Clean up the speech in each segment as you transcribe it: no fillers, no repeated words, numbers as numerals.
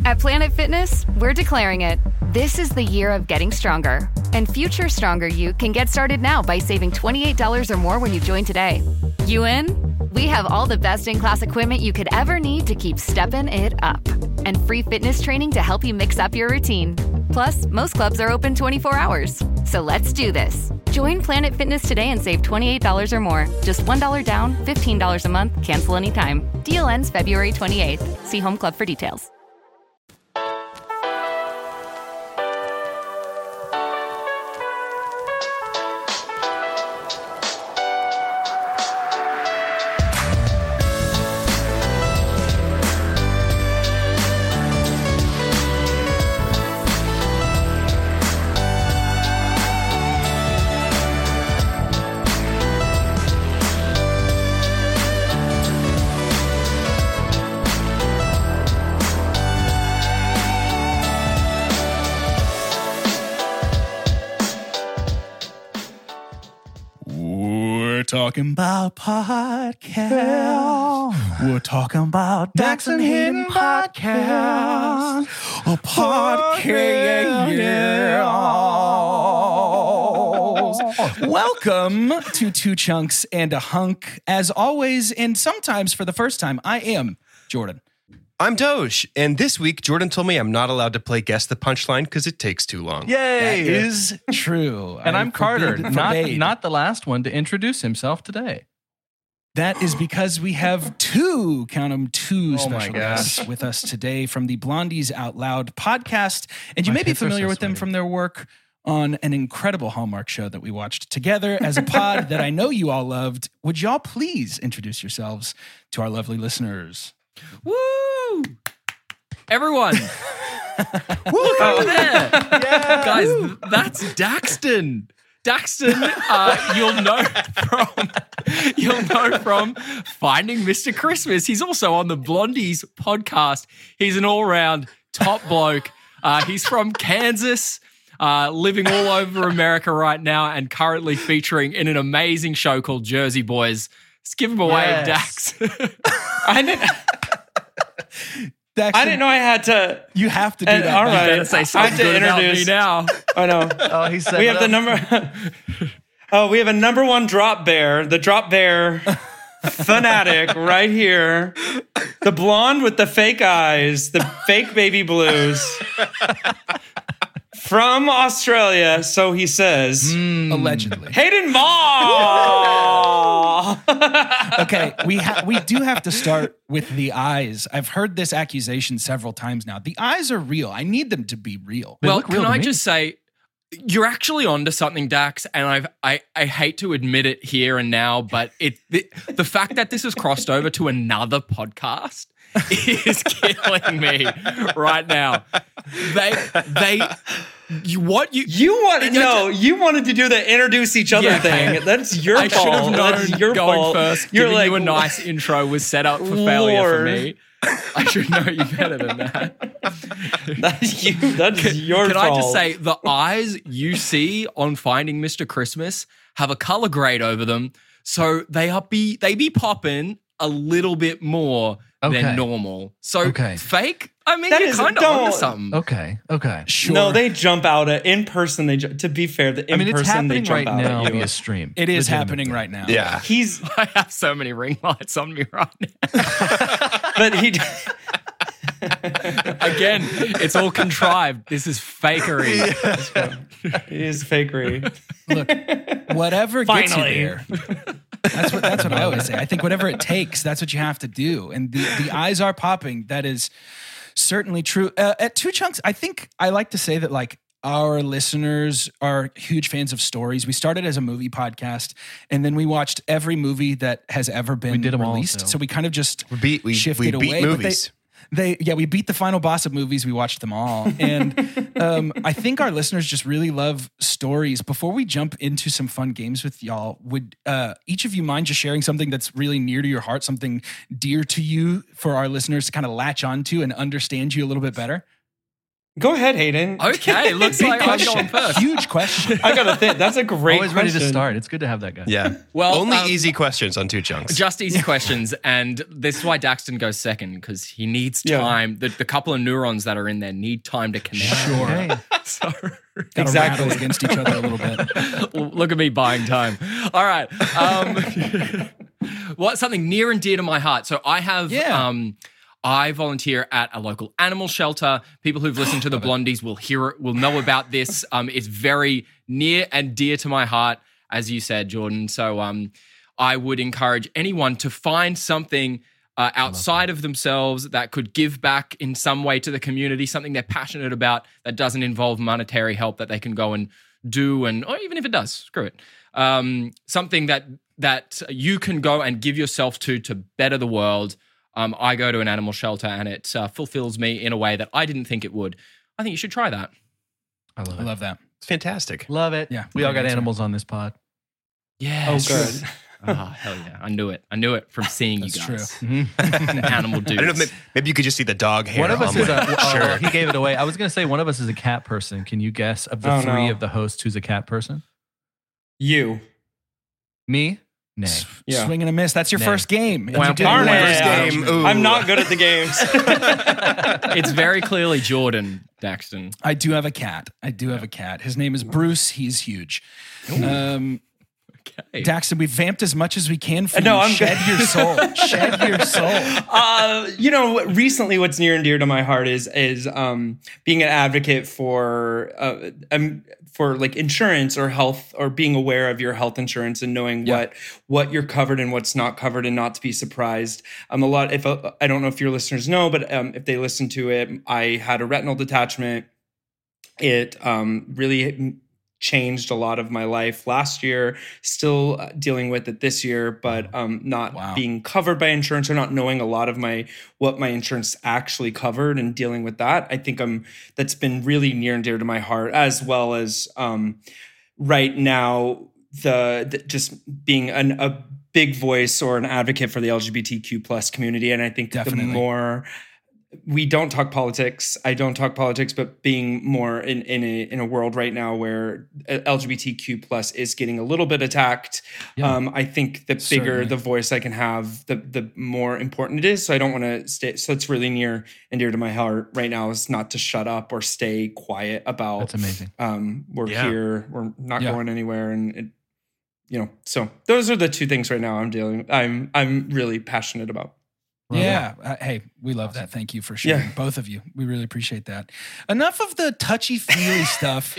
At Planet Fitness, we're declaring it. This is the year of getting stronger. And future stronger you can get started now by saving $28 or more when you join today. You in? We have all the best-in-class equipment you could ever need to keep stepping it up. And free fitness training to help you mix up your routine. Plus, most clubs are open 24 hours. So let's do this. Join Planet Fitness today and save $28 or more. Just $1 down, $15 a month, cancel anytime. Deal ends February 28th. See Home Club for details. Talking about podcast. We're talking about Dax and Hayden podcast. A podcast. Welcome to Two Chunks and a Hunk. As always, and sometimes for the first time, I am Jordan. I'm Doge, and this week Jordan told me I'm not allowed to play Guess the Punchline because it takes too long. Yay! That is true. And I'm Carter, not the last one to introduce himself today. That is because we have two special guests with us today from the Blondies Out Loud podcast. And you may be familiar with them from their work on an incredible Hallmark show that we watched together as a pod that I know you all loved. Would y'all please introduce yourselves to our lovely listeners? Woo! Everyone! Look over there! Yeah. Guys, that's Daxton. Daxton, you'll know from Finding Mr. Christmas. He's also on the Blondies podcast. He's an all-round top bloke. He's from Kansas, living all over America right now and currently featuring in an amazing show called Jersey Boys. Let's give him away, Dax. I didn't know I had to. You have to do that. All right, you gotta say something good about me now. I know. Oh, he said we have the number. We have a number one drop bear. The drop bear fanatic right here. The blonde with the fake eyes, the fake baby blues. From Australia, so he says. Allegedly. Hayden Maw! Okay, we do have to start with the eyes. I've heard this accusation several times now. The eyes are real. I need them to be real. Well, can I just say, you're actually onto something, Dax, and I hate to admit it here and now, but the fact that this has crossed over to another podcast is killing me right now. You wanted to do the introduce each other thing. That's your fault. I should have known That's your going fault. first. You're giving like, you a nice intro was set up for failure for me. I should know you better than that. That's your fault. Can I just say, the eyes you see on Finding Mr. Christmas have a color grade over them, so they be popping a little bit more than normal. So fake. I mean, you're kind of onto something. Okay. Sure. No, they jump out in person. To be fair, in person it's happening they jump right out now at you. via stream. It is happening right now. Yeah. I have so many ring lights on me right now. But he. Again, it's all contrived. This is fakery. It is fakery. Look, whatever gets you Finally. there. That's what I always say. I think whatever it takes, that's what you have to do. And the eyes are popping. That is certainly true. At Two Chunks, I think I like to say that like our listeners are huge fans of stories. We started as a movie podcast, and then we watched every movie that has ever been released. So we kind of just shifted away. Beat movies. We beat the final boss of movies. We watched them all. And I think our listeners just really love stories. Before we jump into some fun games with y'all, would each of you mind just sharing something that's really near to your heart, something dear to you for our listeners to kind of latch onto and understand you a little bit better? Go ahead, Hayden. Okay, looks like I'm going first. Huge question. I gotta think. That's a great Always question. ready to start. It's good to have that guy. Yeah. Well, only easy questions on Two Chunks. Just easy questions, and this is why Daxton goes second, because he needs time. The couple of neurons that are in there need time to connect. Sure. Hey. So, Gotta rattle against each other a little bit. look at me buying time. All right. What's something near and dear to my heart? So I have. I volunteer at a local animal shelter. People who've listened to the Blondies will know about this. It's very near and dear to my heart, as you said, Jordan. So I would encourage anyone to find something outside of themselves that could give back in some way to the community, something they're passionate about that doesn't involve monetary help that they can go and do, or even if it does, screw it. Something that you can go and give yourself to better the world. I go to an animal shelter and it fulfills me in a way that I didn't think it would. I think you should try that. I love that. It's fantastic. Love it. Yeah. We all got animals on this pod. Yeah. Oh, good. Oh, hell yeah. I knew it from seeing you guys. True. Animal dudes. I don't know. Maybe you could just see the dog hair. One of us on is my shirt. he gave it away. I was going to say one of us is a cat person. Can you guess of the three of the hosts who's a cat person? You. Me? Nay. Yeah. Swing and a miss. That's your first game. Wow. Darn it. First game. Ooh. I'm not good at the games. It's very clearly Jordan, Daxton. I do have a cat. His name is Bruce. He's huge. Okay. Daxton, we vamped as much as we can for No, you. I'm Shed your soul. Shed your soul. Recently what's near and dear to my heart is being an advocate for like insurance or health, or being aware of your health insurance and knowing what you're covered and what's not covered, and not to be surprised. I don't know if your listeners know, but if they listen to it, I had a retinal detachment. It really changed a lot of my life last year, still dealing with it this year, but not being covered by insurance, or not knowing a lot of what my insurance actually covered, and dealing with that. I think that's been really near and dear to my heart, as well as right now the just being a big voice or an advocate for the LGBTQ plus community. And I think the more we don't talk politics, I don't talk politics, but being more in a world right now where LGBTQ plus is getting a little bit attacked, I think the bigger the voice I can have, the more important it is. So I don't want to stay. So it's really near and dear to my heart right now, is not to shut up or stay quiet about. That's amazing. We're here. We're not going anywhere, and so those are the two things right now I'm really passionate about. Yeah. Hey, we love that. Thank you for sharing, both of you. We really appreciate that. Enough of the touchy-feely stuff.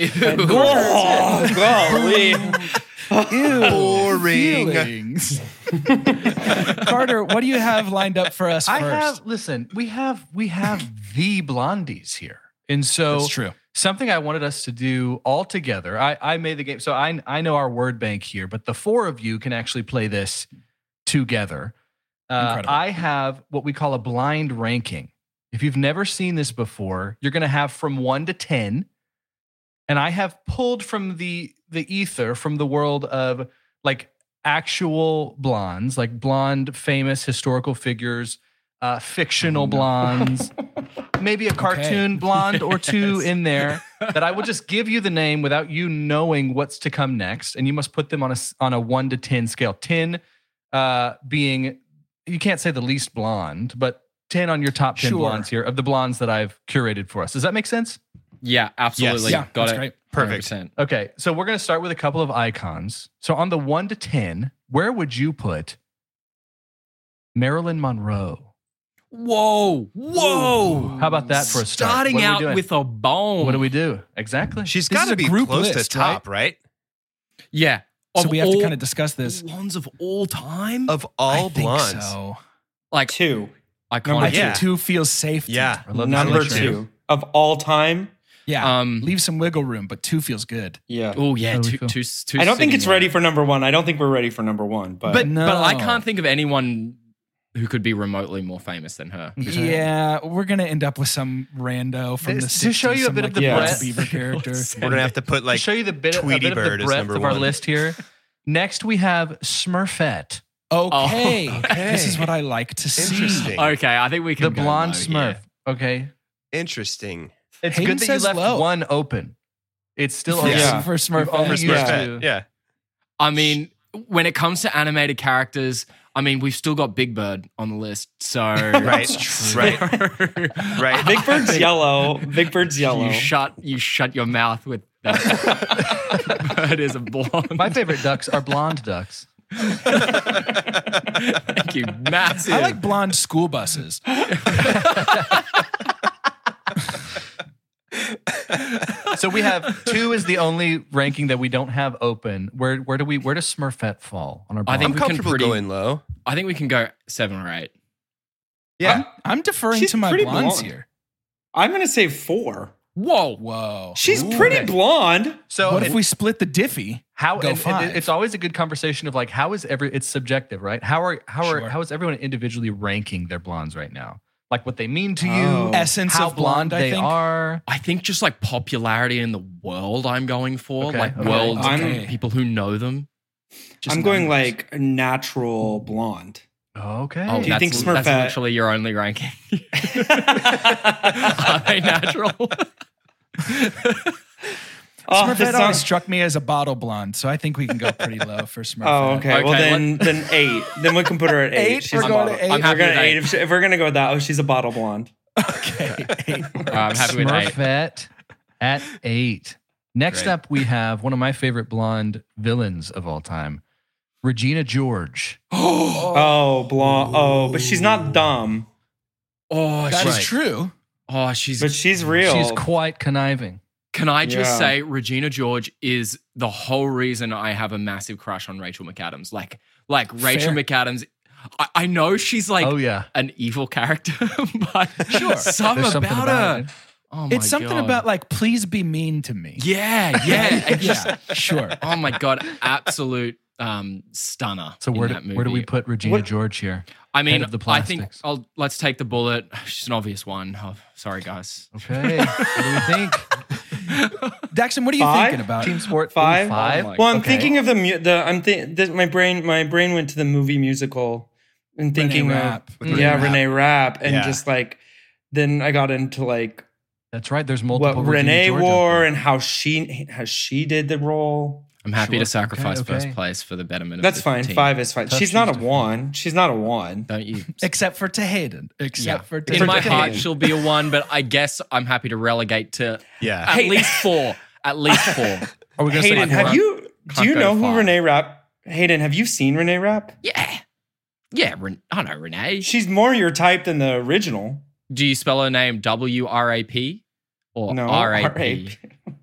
Boring. Feelings. Carter, what do you have lined up for us first? We have the Blondies here. And so That's true. Something I wanted us to do all together. I made the game. So I know our word bank here, but the four of you can actually play this together. I have what we call a blind ranking. If you've never seen this before, you're going to have from 1 to 10. And I have pulled from the ether, from the world of like actual blondes, like blonde, famous historical figures, fictional blondes, maybe a cartoon blonde or two in there, that I will just give you the name without you knowing what's to come next. And you must put them on a 1 to 10 scale. 10 being, you can't say the least blonde, but 10 on your top 10 blondes here, of the blondes that I've curated for us. Does that make sense? Yeah, absolutely. Yes. Yeah, got that's it. great. Perfect. 100%. Okay, so we're going to start with a couple of icons. So on the 1 to 10, where would you put Marilyn Monroe? Whoa. How about that for a start? Starting What are we out doing? with a bone. What do we do? Exactly. She's This got is to a be group close list, to top, right? Yeah. So we have to kind of discuss this. Blondes of all time? Of all I think blondes. so. Like 2. I iconic. think 2 feels safe. to Yeah. I love Number that. 2 of all time. Yeah. Leave some wiggle room, but 2 feels good. Yeah. Oh, yeah. How do we Two, feel? two I don't think it's sitting ready there. for number 1. I don't think we're ready for number 1. But But No. I can't think of anyone who could be remotely more famous than her. Yeah, we're gonna end up with some rando from the To 60s, show you a some, bit of like, the Yes. breadth. Beaver character. We're going to have to put like to show you the bit, Tweety a bit of Bird the is breadth number of our 1. list here. Next, we have Smurfette, Okay. okay. This is what I like to see. Interesting. Okay, I think we can the go blonde low Smurf. here. Okay. Interesting. It's Hayden good that you says left low. one open. It's still For, Yeah. for Smurfette. only used Yeah. to- Yeah. I mean, when it comes to animated characters, I mean, we've still got Big Bird on the list. So Right. Right. Big Bird's yellow. Big Bird's yellow. You shut your mouth with that. Bird is a blonde. My favorite ducks are blonde ducks. Thank you, massive. I like blonde school buses. So we have 2 is the only ranking that we don't have open. Where does Smurfette fall on our I blonde? think I'm we can comfortable pretty- going low. I think we can go 7 or 8. Yeah. I'm deferring She's to my pretty blondes blonde. here. I'm going to say 4. Whoa. Whoa. She's Ooh. pretty blonde. So What if we split the Diffie? how go and 5? it's always a good conversation of like how is it's subjective, right? How is everyone individually ranking their blondes right now? Like what they mean to Oh. you, Essence how of blonde, I they think. are. I think just like popularity in the world I'm going for. Okay, Like okay. world I'm- people who know them. Just I'm going numbers. like natural blonde. Okay. Oh, Do you think that's Smurfette- literally your only ranking. Are they natural? Oh, Smurfette this always song- struck me as a bottle blonde, so I think we can go pretty low for Smurfette. Oh, okay. Well, Okay, then 8. Then we can put her at 8. 8? She's We're a going bottle. to 8? I'm happy We're gonna with 8. If we're gonna go with that, oh, she's a bottle blonde. Okay. 8. I'm happy with 8. Smurfette at 8. Next Great. up, we have one of my favorite blonde villains of all time, Regina George. Oh, blonde. Oh, but she's not dumb. Oh, That is right. true. oh, she's. But she's real. She's quite conniving. Can I just Yeah. say, Regina George is the whole reason I have a massive crush on Rachel McAdams. Like Rachel Fair. McAdams. I know she's like Oh yeah, an evil character, but Sure. something There's something about about her. it. Oh my It's something God. about like, please be mean to me. Yeah, yeah. It just, Yeah, sure. oh my God, absolute stunner. So in where that do we movie. put Regina What- George here? I mean, of the I think plastics? let's take the bullet. She's an obvious one. Oh, sorry, guys. Okay, what do we think? Daxon, what are you 5? thinking about? Team sport 5? 5. Oh my- Well, I'm Okay. thinking of my brain went to the movie musical and thinking Rapp. of With Renee Rapp. Renee Rapp and Yeah. just like then I got into like That's right. There's what multiple. Regina Renee George out wore there. and how she did the role. I'm happy Sure. to sacrifice Okay, first okay. place for the betterment That's of the fine. team. 5 is fine. Tough She's not a shoes to fill. 1. She's not a 1. Don't you? Except for to Hayden. Except for to In my Hayden. heart, she'll be a 1, but I guess I'm happy to relegate to Yeah. at Hey- least 4. At least 4. Are we gonna Hayden, say have four? you do Can't you go know who 5. Renee Rapp? Hayden, have you seen Renee Rapp? Yeah. Yeah, I know Renee. She's more your type than the original. Do you spell her name WRAP or No, RAP?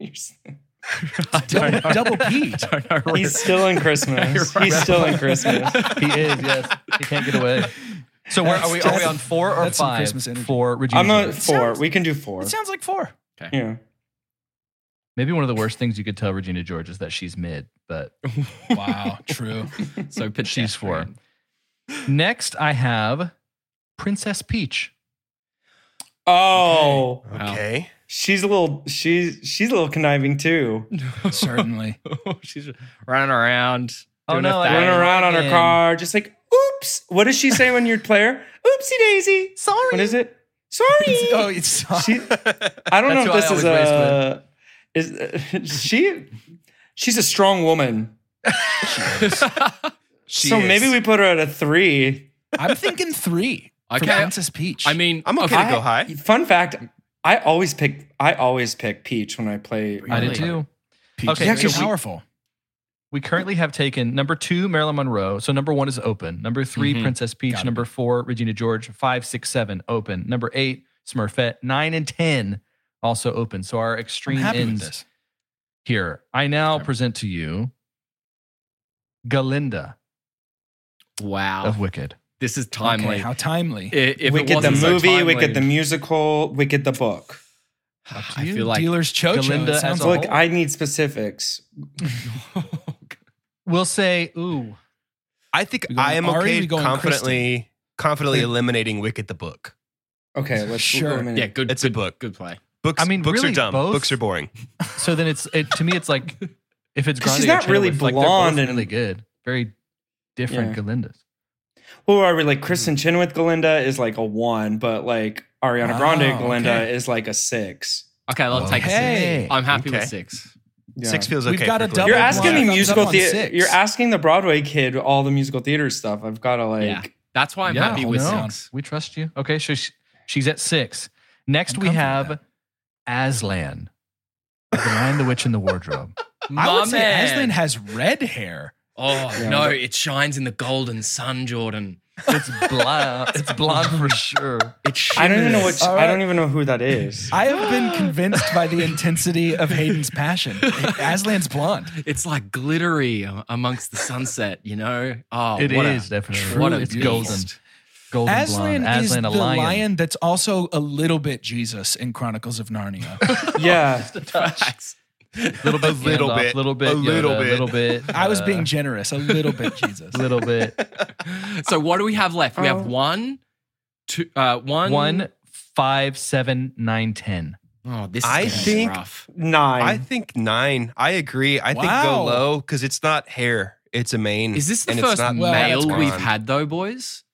I don't know. double P. I don't know. He's still in Christmas. He's still in Christmas. He is. Yes, he can't get away. So where are we? Are we on 4 or That's some 5 Christmas energy. for Regina I'm a George? 4. We can do 4. It sounds like 4. Yeah. Maybe one of the worst things you could tell Regina George is that she's mid, but Wow, true. So she's 4. pedestrian. Next, I have Princess Peach. Oh, Okay. she's a little conniving too. Certainly. She's running around. Oh, doing no, a I thing. Running around on her again. car, just like, oops. What does she say when you're player? Oopsie daisy. Sorry. What is it? Sorry. Oh, it's She, I don't know That's if who I this she's a strong woman. She So is. maybe we put her at a 3. I'm thinking 3. For Okay. Princess Peach. I mean, I'm okay to go high. Fun fact, I always pick Peach when I play. I did Really? too. Peach Okay, is so too we- powerful. We currently have taken number 2, Marilyn Monroe. So number 1 is open. Number 3, Mhm. Princess Peach. Gotta Number 4, Regina George. 5, 6, 7, open. Number 8, Smurfette. 9 and 10, also open. So our I'm extreme happy with ends this. here. I now Okay. present to you Galinda wow. of Wicked. This is timely. Okay, how timely. If it Wicked the wasn't so movie, timely, Wicked the musical, Wicked the book. I feel like Dealer's Chocho. Galinda It sounds as a like Look, whole? I need specifics. We'll say, ooh. I think We going I am Ari, okay we going confidently eliminating Wicked the book. Okay, let's Sure. go a minute. yeah, good. It's a good book. Good play. Books, I mean, books really, are dumb. both? Books are boring. So then to me, it's like, if it's 'Cause Grande she's or not really Chenoweth, like, they're both blonde and- really good. Very different Yeah. Galindas. Who are we? Like Kristen Chenoweth Galinda is like a 1, but like Ariana Grande Oh, Galinda okay. is like a 6. Okay, let's take a Okay. 6. I'm happy with Okay. 6. Yeah. 6 feels We've okay. got for a Glenn. double You're asking blind. me Thumbs musical up on theater. 6. You're asking the Broadway kid all the musical theater stuff. I've got to Yeah. That's why I'm Yeah, happy with hold on. 6. We trust you. Okay, so she's at 6. Next, I'm we comfortable have with Aslan, The Lion, the Witch, and the Wardrobe. I would say man. Aslan has red hair. Oh, Yeah. no, it shines in the golden sun, Jordan. It's blonde. It's blonde for sure. It shimmers. I don't even know All I right. don't even know who that is. I have been convinced by the intensity of Hayden's passion. Aslan's blonde. It's like glittery amongst the sunset, you know? Oh, It what is a, definitely. What a It's beast. golden. Golden Aslan blonde. is Aslan, the a lion. lion that's also a little bit Jesus in Chronicles of Narnia. Yeah. Facts. Little bit, little Gandalf, bit. little bit, A little Yoda, bit. little bit. I was being generous, a little bit Jesus. little bit. So what do we have left? We Oh. have 1, 2, 1. 1, 5, 7, 9, 10. Oh, this is I gonna be think- rough. 9. I think 9. I agree. I think Wow. go low because it's not hair. It's a mane. Is this the and it's first not male that's we've blonde. had though, boys?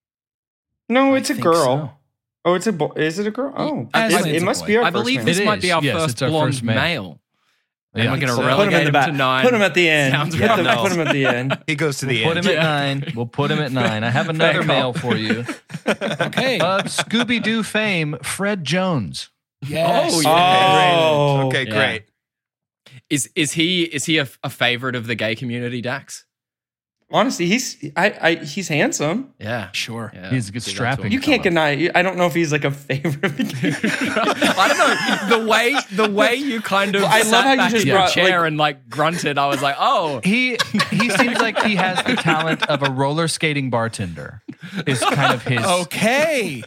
No, it's a think girl. so. Oh, it's a boy. Is it a girl? Oh, Aslan's it a must boy. be our I first believe man. this It might is. be our Yes, first it's our blonde first male. male. Yeah. Am I going to So put him relegate in the him back. to 9? Put him at the end. Sounds Put right. them- put him at the end. He goes to the Put end. him at 9. We'll put him at 9. I have another Fair male call. for you. Okay. Scooby Doo fame, Fred Jones. Yes. Oh, yeah. Oh, Okay, Yeah. great. Is he a favorite of the gay community, Dax? Honestly, he's handsome. Yeah. Sure. Yeah. He's a good See, that's strapping. what- You can't deny. I don't know if he's like a favorite. I don't know the way you kind of I love sat how you back just in your brought, chair like- and like grunted. I was like, oh, He seems like he has the talent of a roller skating bartender. Is kind of his. Okay.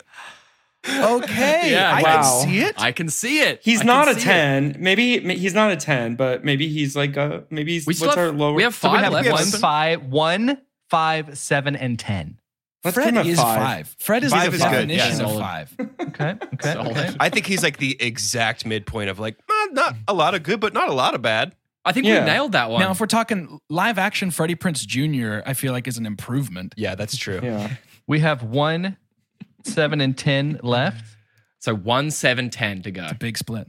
Okay. Yeah, I wow. can see it. I can see it. He's I not can a see 10. Maybe he's not a 10, but maybe he's like a maybe he's We still what's our have, lower. we have So we 5 have left. one, 5, 7, and 10. Let's Fred give him a is 5. Fred is 5 the is good. definition Yeah, of solid. 5. Okay. Okay. Solid. Okay. I think he's like the exact midpoint of like, not a lot of good, but not a lot of bad. I think Yeah. we nailed that one. Now, if we're talking live action, Freddie Prinze Jr., I feel like is an improvement. Yeah, that's true. Yeah. We have 1, 7, and 10 left. so 1, 7, 10 to go. Big split.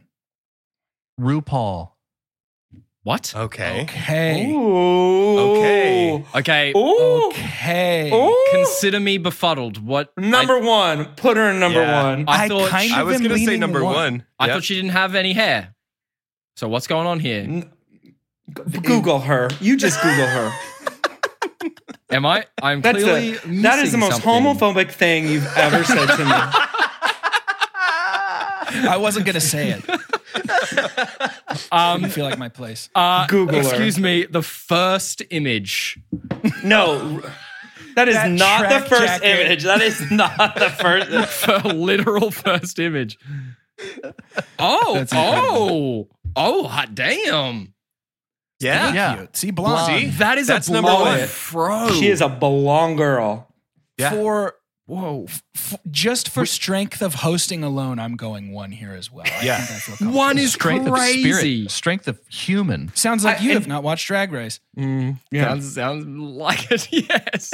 RuPaul. What? Okay. Okay. Ooh. Okay. Okay. Ooh. Okay. Ooh. Consider me befuddled. What? Number 1. Put her in number Yeah. 1. I thought kind I of was am going to say leaning number one. 1. I Yep. thought she didn't have any hair. So what's going on here? Google her. You just Google her. Am I? I'm That clearly is the missing most something. homophobic thing you've ever said to me. I wasn't going to say it. I feel like my place. Google her. Excuse me. The first image. No. That is That not the track first jacket. image. That is not the first. Literal first image. Oh, That's incredible. oh, hot damn. Yeah. Yeah. Cute. See, blonde. Blonde. See? That is That's a number blonde one. fro. She is a blonde girl. Yeah. Just for strength of hosting alone, I'm going 1 here as well. I Yeah. think I feel comfortable. One is Strength of crazy. spirit. Strength of human. Sounds like I- you and- have not watched Drag Race. Yeah. Sounds like it. Yes.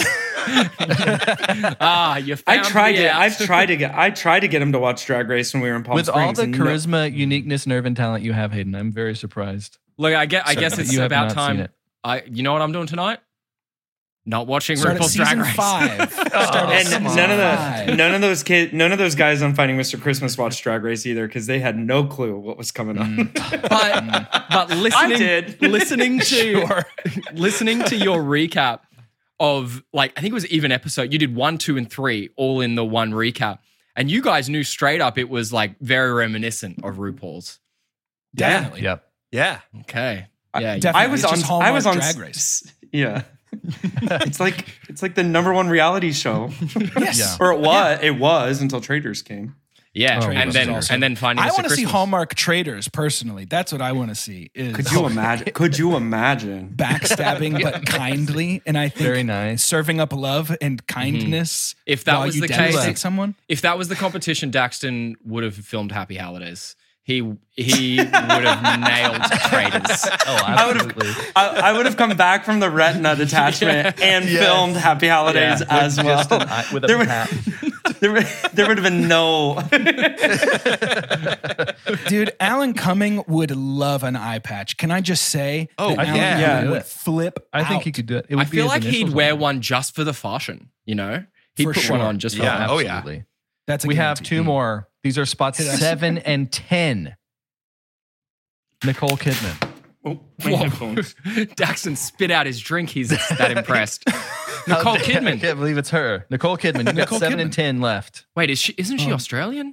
You found I tried me it. out. I tried to get him to watch Drag Race when we were in Palm With all Springs. the and charisma, uniqueness, nerve, and talent you have, Hayden, I'm very surprised. Look, I guess that it's you have about not seen time. it. You know what I'm doing tonight? Not watching Start at RuPaul's Drag season Race. 5. Start at And season none of 5. none of those guys on Finding Mr. Christmas watched Drag Race either because they had no clue what was coming on. but listening, I did. listening to listening to your recap of I think it was even episode. You did 1, 2, and 3 all in the one recap, and you guys knew straight up it was very reminiscent of RuPaul's. Definitely. Yep. Yeah. Okay, yeah, Definitely. I was It's on. just I was on Hallmark Drag Race. Yeah, it's like the number 1 reality show, Yes. Yeah. or it was until Traders came. yeah, Oh, and Traders then is awesome. and then finding. I Mr. want to see Christmas. Hallmark Traders personally. That's what I want to see. Is Could you imagine? Could you imagine? backstabbing but kindly, and I think Very nice. serving up love and kindness. If that while was you the devastate case- someone. If that was the competition, Daxton would have filmed Happy Holidays. He would have nailed Traders. Oh, absolutely. I would have come back from the retina detachment and filmed Happy Holidays as well. With There a would- hat. There would have been no. Dude, Alan Cumming would love an eye patch. Can I just say? Oh, that Alan yeah. Cumming would flip. I think out. he could do it. I feel like he'd wear one just for the fashion, you know? He'd For put sure. one on just for Yeah. that. Oh, yeah. Absolutely. That's a We have guarantee. two more. These are spots 7 and 10. Nicole Kidman. Oh, my headphones. Daxton spit out his drink. He's that impressed. Nicole I Kidman. can't believe it's her. Nicole Kidman. You got Nicole 7 and Kidman. 10 left. Wait, isn't she Australian?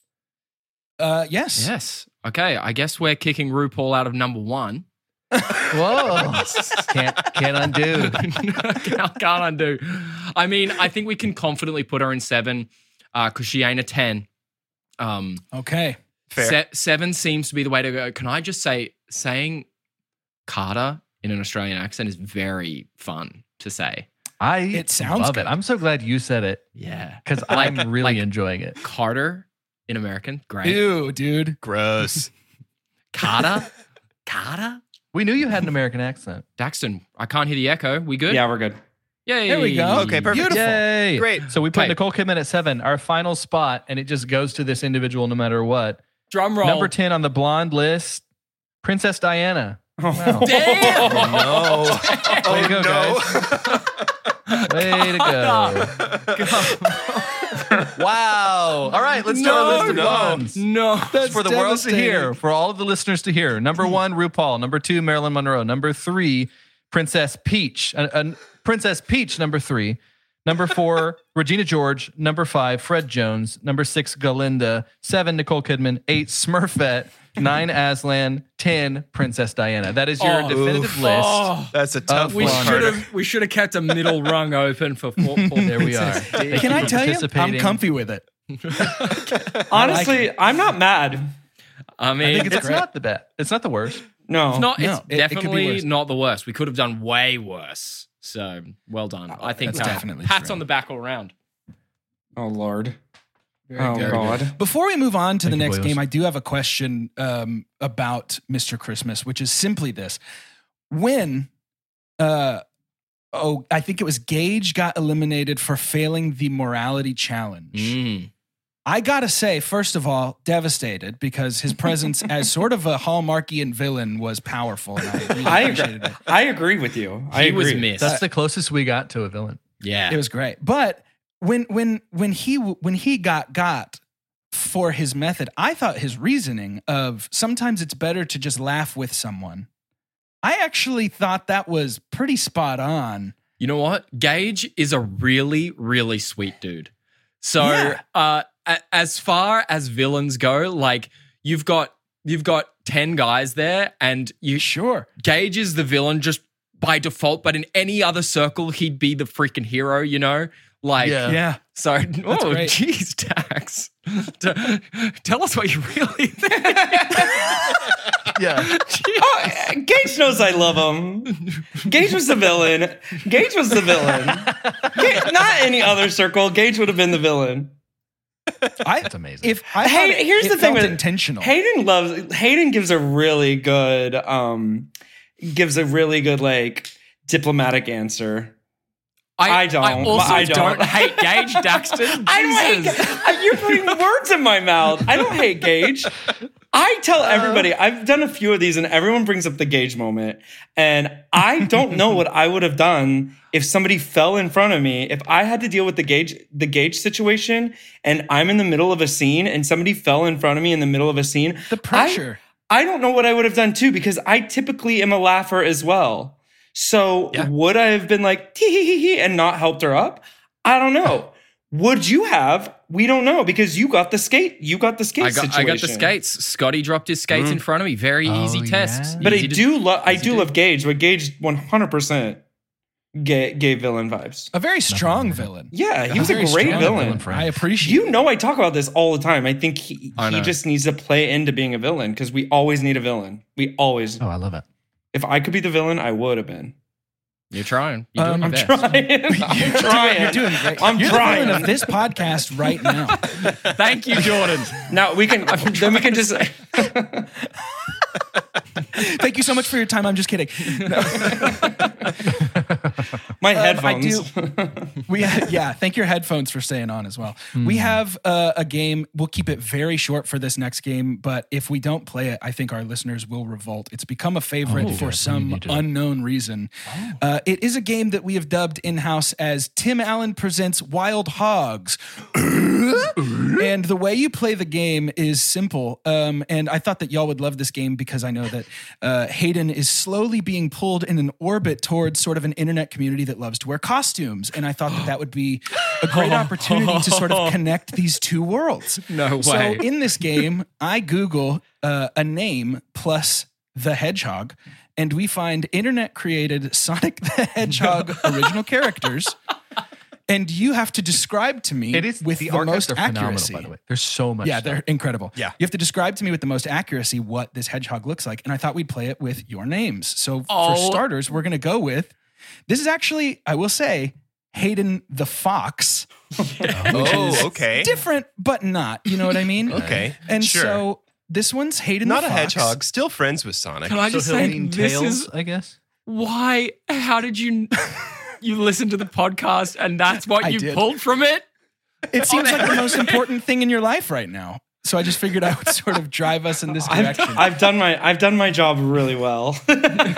Yes. Yes. Okay, I guess we're kicking RuPaul out of number 1. Whoa. can't undo. Can't undo. I mean, I think we can confidently put her in 7 because she ain't a 10. Okay. Fair. 7 seems to be the way to go. Can I just say, saying Carter in an Australian accent is very fun to say. It sounds love good. it. I'm so glad you said it Yeah. because I'm really like- enjoying it. Carter in American, great. Ew, dude. Gross. Carter? We knew you had an American accent. Daxton, I can't hear the echo. We good? Yeah, we're good. Yay. There we go. Okay, perfect. Beautiful. Yay. Great. So we put Okay. Nicole Kidman at 7, our final spot, and it just goes to this individual no matter what. Drum roll. Number 10 on the blonde list, Princess Diana. Wow. Damn. No. Way to go, no. guys. Way to go. Wow. All right, let's do our list of blondes. No. That's For the world to devastating. hear, for all of the listeners to hear. Number 1, RuPaul. Number 2, Marilyn Monroe. Number 3, Princess Peach. Princess Peach, number 3. Number 4, Regina George. Number 5, Fred Jones. Number 6, Galinda. 7, Nicole Kidman. 8, Smurfette. 9, Aslan. 10, Princess Diana. That is your definitive list. Oh, That's a tough we one. should have kept a middle rung open for There we are. Thank Can you I for tell you? I'm participating. comfy with it. Honestly, I'm not mad. I mean, It's not the best. It's not the worst. No. it's not. No, It's it could be definitely worse. not the worst. We could have done way worse. So well done. I think That's definitely pats true. on the back all around. Oh, Lord. Very Oh, good. God. Before we move on to the Thank you, next boyos. game, I do have a question about Mr. Christmas, which is simply this. When, I think it was Gage got eliminated for failing the morality challenge. Mm. I gotta say, first of all, devastated because his presence as sort of a Hallmarkian villain was powerful. And I really appreciated it. I agree with you. I He agree. was missed. That's the closest we got to a villain. Yeah. It was great. But when he got for his method, I thought his reasoning of sometimes it's better to just laugh with someone. I actually thought that was pretty spot on. You know what? Gage is a really, really sweet dude. So, Yeah. as far as villains go, like you've got 10 guys there, and Sure. Gage is the villain just by default. But in any other circle, he'd be the freaking hero. You know, like Yeah. So, great. Geez, Dax, tell us what you really think. Yeah. Oh, Gage knows I love him. Gage was the villain. Gage was the villain. Not any other circle. Gage would have been the villain. That's amazing. If I Hey, thought here's it the thing felt with intentional. Hayden gives a really good like diplomatic answer. I don't. I also I don't. hate Gage, Daxton. I don't Jesus. hate. You're putting words in my mouth. I don't hate Gage. I tell everybody. I've done a few of these, and everyone brings up the Gage moment. And I don't know what I would have done if somebody fell in front of me. If I had to deal with the Gage situation, and I'm in the middle of a scene, and somebody fell in front of me in the middle of a scene, The pressure. I don't know what I would have done too, because I typically am a laugher as well. So would I have been like tee hee hee hee and not helped her up? I don't know. Would you have? We don't know, because you got the skate. You got the skate situation. I got the skates. Scotty dropped his skates in front of me. Very easy test. yeah. But Easy to- I do love Gage. But Gage 100% gave villain vibes. A very strong villain. Yeah, he was a very great strong villain. I appreciate You it. know, I talk about this all the time. I think he know. just needs to play into being a villain, because we always need a villain. We always. Oh, I love it. If I could be the villain, I would have been. You're trying. You're doing your I'm best. I'm trying. You're doing great. I'm You're trying. the villain of this podcast right now. Thank you, Jordan. Now we can. Then we can just. Thank you so much for your time. I'm just kidding. No. My headphones. Thank your headphones for staying on as well. We have a game. We'll keep it very short for this next game, but if we don't play it, I think our listeners will revolt. It's become a favorite for some unknown reason. It is a game that we have dubbed in-house as Tim Allen Presents Wild Hogs. And the way you play the game is simple. And I thought that y'all would love this game because I know that Hayden is slowly being pulled in an orbit towards sort of an internet community that loves to wear costumes. And I thought that would be a great opportunity to sort of connect these two worlds. No way. So in this game, I Google a name plus the Hedgehog, and we find internet-created Sonic the Hedgehog original characters. And you have to describe to me with the most accuracy. By the way, there's so much. Yeah, they're incredible. Yeah, you have to describe to me with the most accuracy what this hedgehog looks like. And I thought we'd play it with your names. So for starters, we're going to go with. This is actually, I will say, Hayden the Fox. Okay. Different, but not. You know what I mean? Okay. And so this one's Hayden not the Fox. Not a hedgehog. Still friends with Sonic. Can I just say, this is, I guess. Why? How did you? You listened to the podcast and that's what you pulled from it? It seems like the most important thing in your life right now. So I just figured I would sort of drive us in this direction. I've done my job really well. But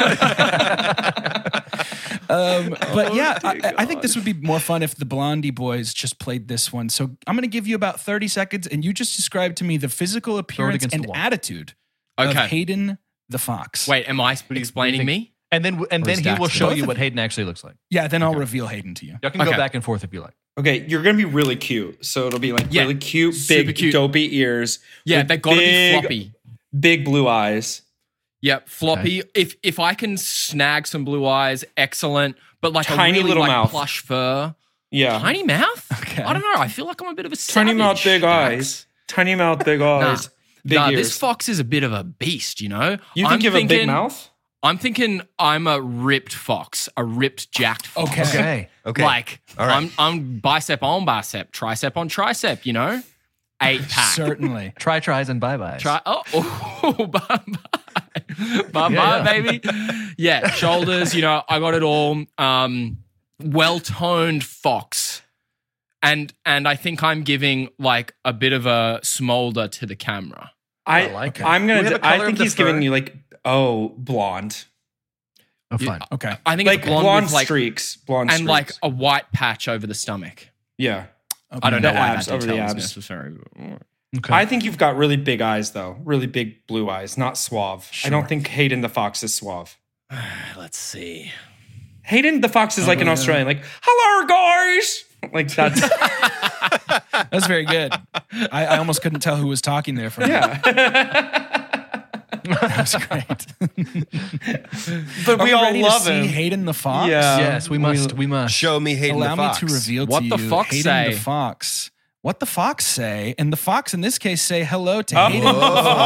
yeah, I think this would be more fun if the Blondie Boys just played this one. So I'm going to give you about 30 seconds and you just describe to me the physical appearance and attitude of Hayden the Fox. Wait, am I explaining me? And then he will show you what Hayden actually looks like. Yeah, then I'll reveal Hayden to you. Y'all can go back and forth if you like. Okay, you're going to be really cute. So it'll be like really cute, big, cute. Dopey ears. Yeah, they got to be floppy. Big blue eyes. Yep, floppy. Okay. If I can snag some blue eyes, excellent. But like tiny a really little mouth. Plush fur. Yeah. Tiny mouth? Okay. I don't know. I feel like I'm a bit of a tiny savage. Mouth, big eyes. Tiny mouth, big eyes. Big ears. This fox is a bit of a beast, you know? You think you have a big mouth? I'm thinking I'm a ripped fox, a ripped jacked fox. Okay. Like, all right. I'm bicep on bicep, tricep on tricep, you know? 8-pack. Certainly. Tries and bye-byes. Bye-bye. Bye-bye, baby. Yeah, shoulders, you know, I got it all. Well-toned fox. And I think I'm giving like a bit of a smolder to the camera. I think he's giving you like blonde. Oh, fine. Okay. I think like it's blonde with like streaks, and like a white patch over the stomach. Yeah. Okay. I don't know why abs that over the detail is abs. necessary. Okay. I think you've got really big eyes though, really big blue eyes, not suave. Sure. I don't think Hayden the Fox is suave. Let's see. Hayden the Fox is like an Australian, like, hello guys. Like that's that's very good. I almost couldn't tell who was talking there for me. Yeah. That was great. But we all love to him. See Hayden the Fox? Yeah. Yes, we must. Show me Hayden Allow the Fox. me to reveal what to the you fox Hayden say? the Fox. What the fox say? And the fox in this case say hello to Hayden the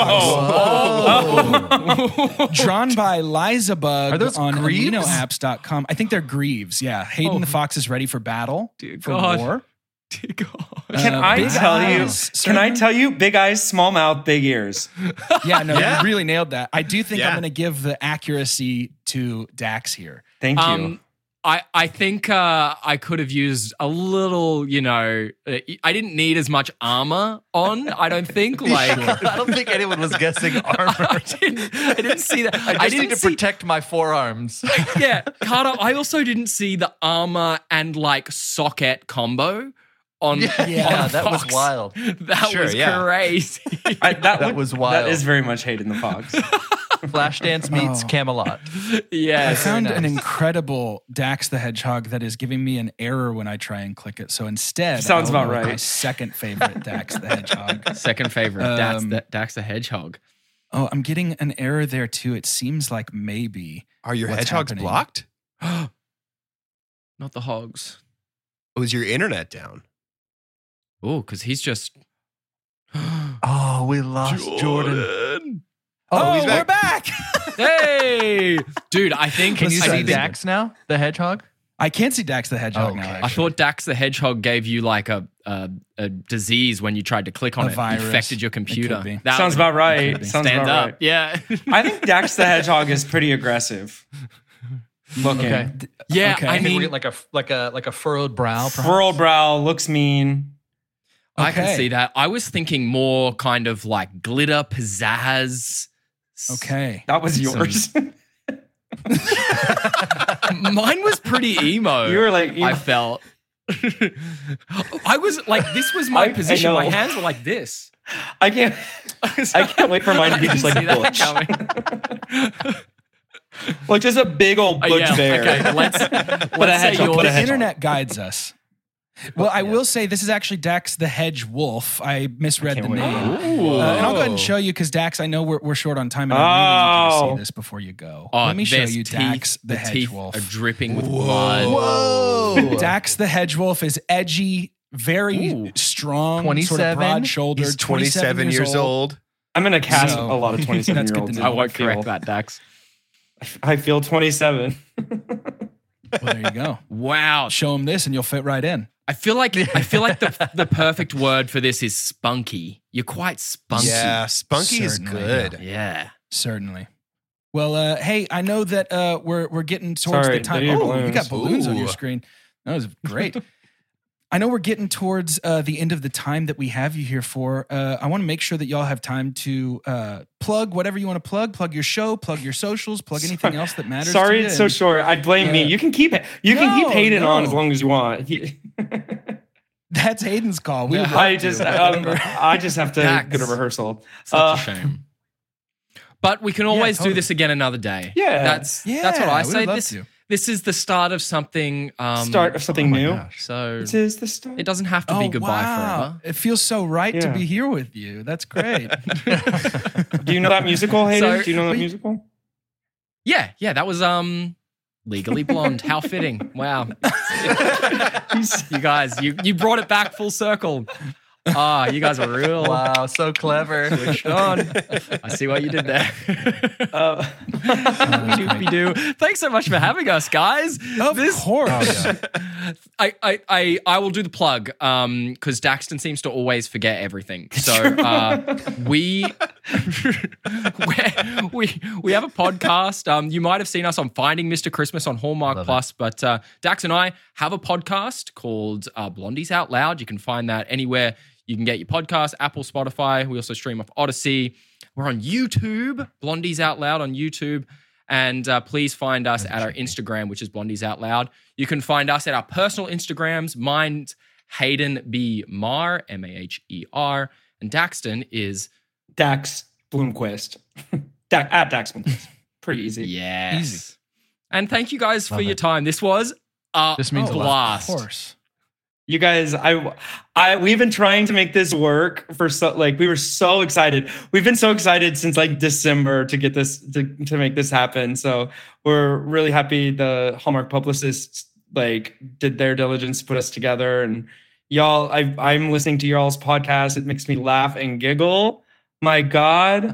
Fox. Drawn by Liza Bug on aminoapps.com. I think they're greaves. Yeah. Hayden the Fox is ready for battle. For war. Dear God. Can I tell you? Big eyes, small mouth, big ears. Yeah, no, you really nailed that. I do think I'm going to give the accuracy to Dax here. Thank you. I think I could have used a little, you know, I didn't need as much armor on, I don't think. Like, I don't think anyone was guessing armor. I didn't see that. I just need to protect my forearms. Yeah, Carter, I also didn't see the armor and like socket combo. That was wild. That was crazy. That was wild. That is very much Hayden the Fox. Flashdance meets Camelot. Yeah, I found an incredible Dax the Hedgehog that is giving me an error when I try and click it. So instead, sounds about right. My second favorite Dax the Hedgehog. Second favorite Dax the Hedgehog. Oh, I'm getting an error there too. It seems like maybe. Are your hedgehogs blocked? Not the hogs. Was your internet down? Oh, because he's just. Oh, we lost Jordan. Oh, he's back. We're back. Hey, dude, I think. Can you see Dax now, the hedgehog? I can't see Dax the Hedgehog now. Actually. I thought Dax the Hedgehog gave you like a disease when you tried to click on it. Virus. Infected your computer. That sounds about right. Sounds Stand about up. Right. Yeah. I think Dax the Hedgehog is pretty aggressive. looking. Okay. Yeah, Okay. I I mean, mean, like a furrowed brow. Perhaps? Furrowed brow, looks mean. I can Okay. see that. I was thinking more kind of like glitter, pizzazz. Okay. That was yours. Mine was pretty emo. You were like, I felt. I was like, this was my I position. My know. hands were like this. I can't wait for mine to be just like See that Butch. coming. Like just a big old Butch Yeah, bear. okay, let's Put a say hedgehog, yours. put a The hedgehog. internet guides us. Well, I will say this is actually Dax the Hedge Wolf. I misread the can't wait. name. Ooh. And I'll go ahead and show you because Dax, I know we're short on time and I really need you to Oh. see this before you go. Oh, Let me show there's you teeth. Dax the teeth Hedge Wolf. are dripping with blood. Whoa. Dax the Hedge Wolf is edgy, very Ooh. strong, sort 27? of broad-shouldered. He's 27 years old. I'm gonna cast So, a lot of 27 that's year good olds. to know. I won't correct that, Dax. I feel 27. Well, there you go. Wow. Show him this and you'll fit right in. I feel like the perfect word for this is spunky. You're quite spunky. Yeah, Spunky is Certainly, good. Yeah. Certainly. Well, hey, I know that we're getting towards Sorry, the time. there are Oh, you got balloons. balloons on your Ooh. screen. That was great. I know we're getting towards the end of the time that we have you here for. I want to make sure that y'all have time to plug whatever you want to plug your show, plug your socials, plug anything else that matters. Sorry, to you. it's so short. I blame me. You can keep No, Hayden on as no. long as you want. That's Hayden's call. We love I you. just have to Dax. go to rehearsal. Such a shame. But we can always totally. do this again another day. Yeah. That's what Yeah, I we would say. love This to. this is the start of something. Start of something new. So This is the start. it doesn't have to be goodbye forever. It feels so right to Yeah. be here with you. That's great. Do you know that musical, Hayden? So- Do you know that musical? Yeah, that was Legally Blonde. How fitting. Wow. You guys, you brought it back full circle. Ah, you guys are real. Wow, so clever. Switched on. I see what you did there. Doopy-doo. Thanks so much for having us, guys. Of course. I will do the plug because Daxton seems to always forget everything. So we have a podcast. You might have seen us on Finding Mr. Christmas on Hallmark Plus, but Dax and I have a podcast called Blondies Out Loud. You can find that anywhere you can get your podcast, Apple, Spotify. We also stream off Odyssey. We're on YouTube, Blondies Out Loud on YouTube. And please find us at our Instagram, which is Blondies Out Loud. You can find us at our personal Instagrams. Mine's Hayden B. Maher, Maher. And Daxton is... Dax Bloomquist. At Dax Bloomquist. Pretty easy. Yes. Easy. And thank you guys for your time. This was a This means a lot. blast. Of course. You guys, we've been trying to make this work for we were so excited. We've been so excited since like December to get this to make this happen. So we're really happy the Hallmark publicists did their diligence to put us together. And y'all, I'm listening to y'all's podcast. It makes me laugh and giggle. My God.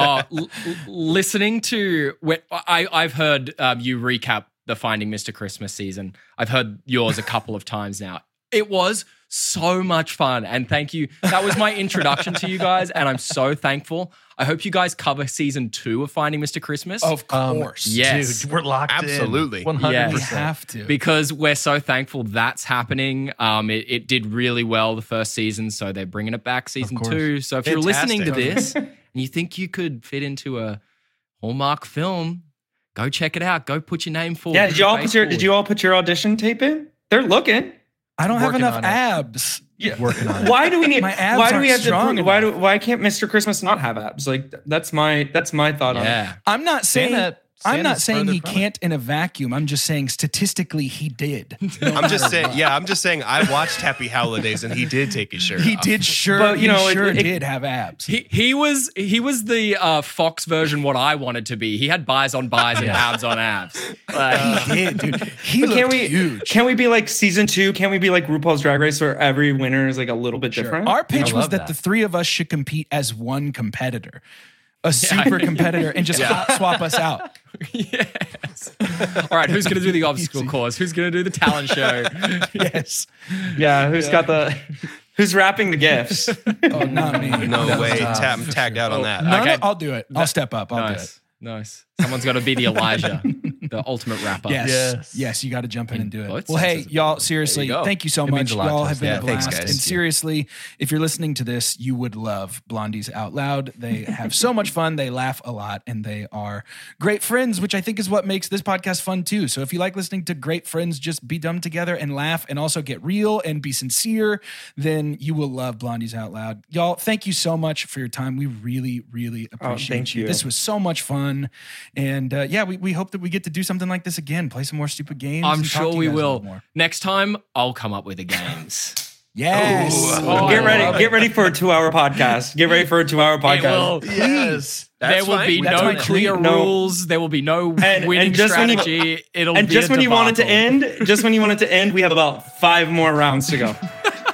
Listening to I've heard you recap the Finding Mr. Christmas season. I've heard yours a couple of times now. It was so much fun. And thank you. That was my introduction to you guys. And I'm so thankful. I hope you guys cover season 2 of Finding Mr. Christmas. Of course. yes. Dude, we're locked Absolutely. in. 100%. Yes. We have to. Because we're so thankful that's happening. It did really well the first season. So they're bringing it back season course. 2. So if you're listening to Fantastic. this and you think you could fit into a Hallmark film, go check it out. Go put your name forward. Yeah, did you all put your audition tape in? They're looking. I don't have Working enough on it. abs. Yeah. Working on it. Why do we need? My abs why do we aren't have to? strong Why can't Mr. Christmas not have abs? That's my thought on it. Yeah. I'm not saying Santa's saying further he from it. can't in a vacuum. I'm just saying statistically he did. I'm just saying I watched Happy Holidays and he did take his shirt He off. did But, you know, it- did have abs. He was the Fox version what I wanted to be. He had buys on buys and abs on abs. He did, dude. He But looked huge. Can we be like season 2? Can we be like RuPaul's Drag Race where every winner is like a little bit different? Our pitch I was love that that. the three of us should compete as one competitor, a super competitor, and just hot swap us out. Yes. All right, who's going to do the obstacle course? Who's going to do the talent show? Yes. Yeah, who's wrapping the gifts? Oh, not me. No way. Tagged out on that. No, Okay. no, I'll do it. I'll step up. I'll do it. Nice. Someone's got to be the Elijah. the ultimate wrap up. Yes, you got to jump in and do it. both Well, hey, senses of the y'all, word. seriously, There you go. thank you so It much. means a lot Y'all to have us. been Yeah, a thanks, blast. guys. And seriously, if you're listening to this, you would love Blondies Out Loud. They have so much fun. They laugh a lot, and they are great friends, which I think is what makes this podcast fun too. So if you like listening to great friends just be dumb together and laugh and also get real and be sincere, then you will love Blondies Out Loud. Y'all, thank you so much for your time. We really, really appreciate thank you. This was so much fun. And we hope that we get to do something like this again, play some more stupid games. I'm and talk sure to you we guys a little will. more. Next time, I'll come up with the games. Yes. Oh, Get I ready. love Get ready for a 2-hour podcast. Get ready for a 2-hour It podcast. will. Yes. There will be That's my no clear treat. No. rules. There will be no winning just when you- strategy. It'll And be just a when you want it to debacle. end, we have about 5 more rounds to go.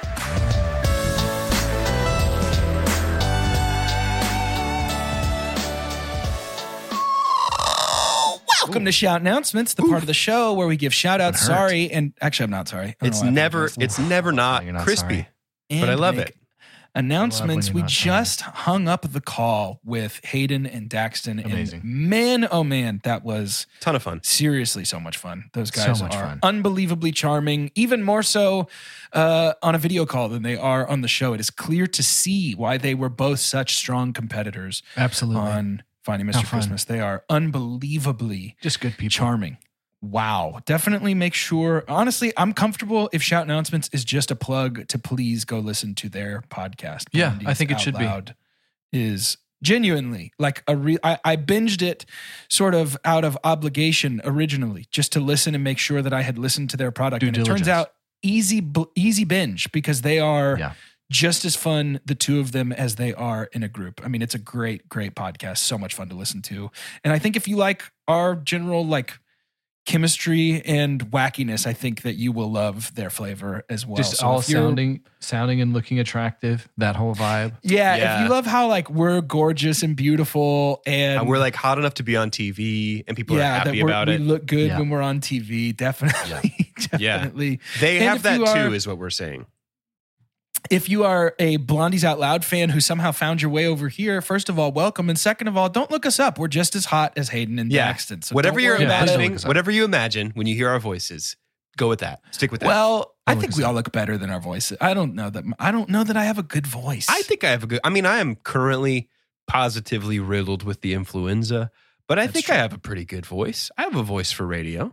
Welcome to Shout Announcements, the part of the show where we give shout outs. Sorry. And actually, I'm not sorry. I don't It's know why I never apologize. not You're not crispy. sorry. And but I love make it. Announcements. I love when We you're not sorry. just hung up the call with Hayden and Daxton. Amazing. And man, oh man, that was Ton of fun. seriously so much fun. Those So guys much are fun. unbelievably charming, even more so on a video call than they are on the show. It is clear to see why they were both such strong competitors Absolutely. on Finding How Mr. fun. Christmas. They are unbelievably Just good people. charming. Wow. Definitely make sure. Honestly, I'm comfortable if Shout Announcements is just a plug to please go listen to their podcast. Yeah, I Blondies think it Out should be. Loud is genuinely like a real. I binged it sort of out of obligation originally, just to listen and make sure that I had listened to their product. Due and it turns diligence. out easy binge because they are Yeah. just as fun, the two of them, as they are in a group. I mean, it's a great podcast. So much fun to listen to. And I think if you like our general like chemistry and wackiness, I think that you will love their flavor as well. Just So all if you're- sounding and looking attractive. That whole vibe. Yeah, Yeah. if you love how like we're gorgeous and beautiful and We're like hot enough to be on TV, and people are that happy we're- about we it. look good Yeah. when we're on TV. Definitely. Yeah. Definitely. They And have if that you too, are- is what we're saying. If you are a Blondies Out Loud fan who somehow found your way over here, first of all, welcome. And second of all, don't look us up. We're just as hot as Hayden and Yeah. Daxton. So Whatever don't you're worry about it. imagining, look us up. whatever you imagine when you hear our voices, go with that. Stick with that. Well, I Don't think look we us all look better than our voices. I don't know that I have a good voice. I think I have a good. I mean, I am currently positively riddled with the influenza, but I think true. I have a pretty good voice. I have a voice for radio.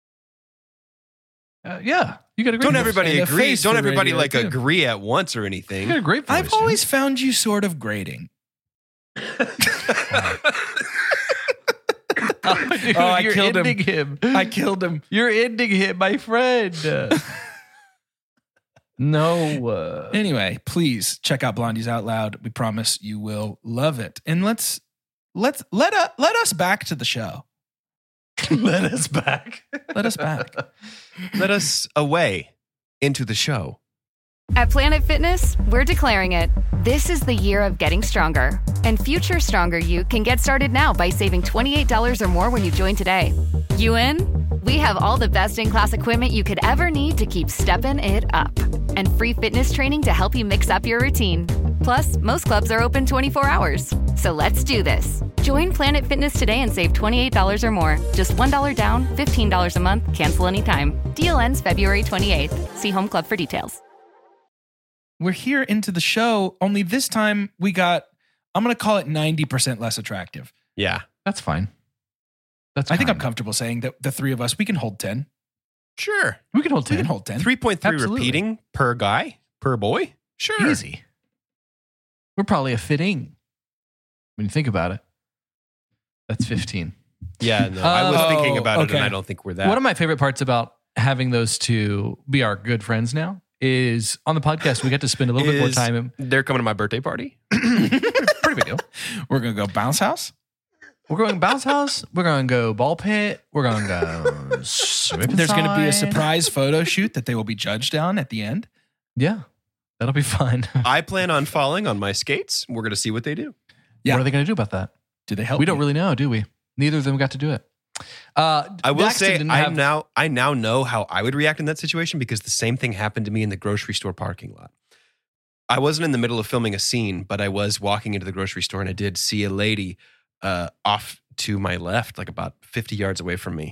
Yeah. You got a great Don't voice. everybody And a agree? face Don't for everybody radio, like too. agree at once or You anything. got a great voice. I've always found you sort of grating. Dude, Oh, I you're killed him. ending him. I killed him. You're ending him, my friend. No. Anyway, please check out Blondies Out Loud. We promise you will love it. And let us back to the show. Let us back. Let us back. Let us away into the show. At Planet Fitness, we're declaring it. This is the year of getting stronger. And future stronger you can get started now by saving $28 or more when you join today. You in? We have all the best in-class equipment you could ever need to keep stepping it up. And free fitness training to help you mix up your routine. Plus, most clubs are open 24 hours. So let's do this. Join Planet Fitness today and save $28 or more. Just $1 down, $15 a month, cancel anytime. Deal ends February 28th. See Home Club for details. We're here into the show, only this time we got, I'm going to call it 90% less attractive. Yeah, That's fine. That's I think I'm kind. comfortable saying that the three of us, we can hold 10. sure. We can hold We 10. can hold 10. 3.3 Absolutely. repeating per guy, per boy. Sure. Easy. We're probably a fitting. When you think about it. That's 15. Yeah, no, I was thinking about it, okay. and I don't think we're that. One of my favorite parts about having those two be our good friends now is on the podcast, we get to spend a little bit more Is- time. They're coming to my birthday party. Pretty big deal. We're going to go bounce house. We're going bounce house. We're going to go ball pit. We're going to go strip There's going to be a inside. surprise photo shoot that they will be judged on at the end. Yeah, that'll be fun. I plan on falling on my skates. We're going to see what they do. Yeah. What are they going to do about that? Do they help? We don't you? really know, do we? Neither of them got to do it. I will Daxton say didn't I have- now know how I would react in that situation because the same thing happened to me in the grocery store parking lot. I wasn't in the middle of filming a scene, but I was walking into the grocery store and I did see a lady off to my left, like about 50 yards away from me,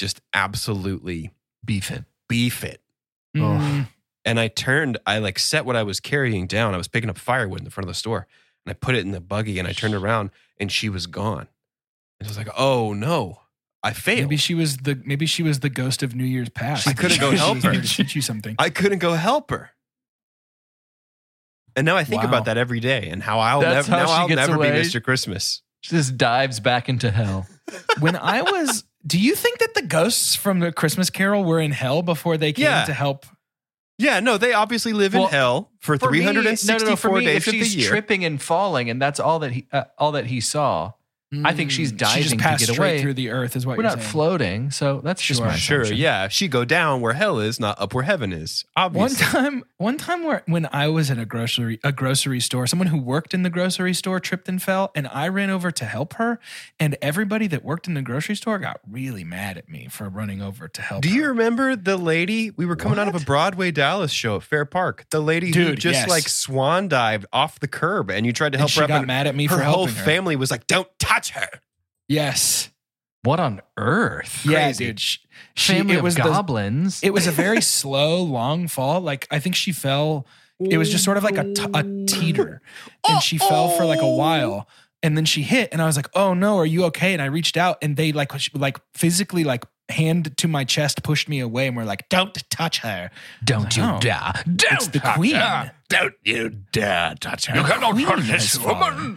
just absolutely Beef it. beef it. Mm. And I like set what I was carrying down. I was picking up firewood in the front of the store and I put it in the buggy and I turned around and she was gone. And I was like, oh no, I failed. Maybe she was the ghost of New Year's past. I couldn't go help her. To teach you something. I couldn't go help her. And now I think Wow. about that every day and how I'll That's never, how now she I'll gets never away? be Mr. Christmas. She just dives back into hell. Do you think that the ghosts from the Christmas Carol were in hell before they came Yeah. to help? Yeah, no, they obviously live in Well, hell for For me- 364 for me, days if of the she's year. tripping and falling, and that's all that he saw. I think she's She diving just to passed get straight away. through the earth, is what We're you're not saying. floating, so that's just my Sure, assumption. yeah. She go down where hell is, not up where heaven is. Obviously. One time when I was in a grocery store, someone who worked in the grocery store tripped and fell, and I ran over to help her, and everybody that worked in the grocery store got really mad at me for running over to help Do you her. remember the lady? We were coming out of a Broadway Dallas show at Fair Park. The lady who Dude, just yes. like swan dived off the curb, and you tried to And help she her up. got and mad at me her for whole helping her. family was like, "Don't touch her." Yes. What on earth? Yeah, Crazy. dude. Family it of was goblins. It was a very slow, long fall. Like, I think she fell. It was just sort of like a teeter. And she fell for like a while. And then she hit. And I was like, oh no, are you okay? And I reached out and they like physically like hand to my chest pushed me away and were like, don't touch her. Don't you No. dare. It's the queen. Don't you dare touch her. You cannot touch this woman.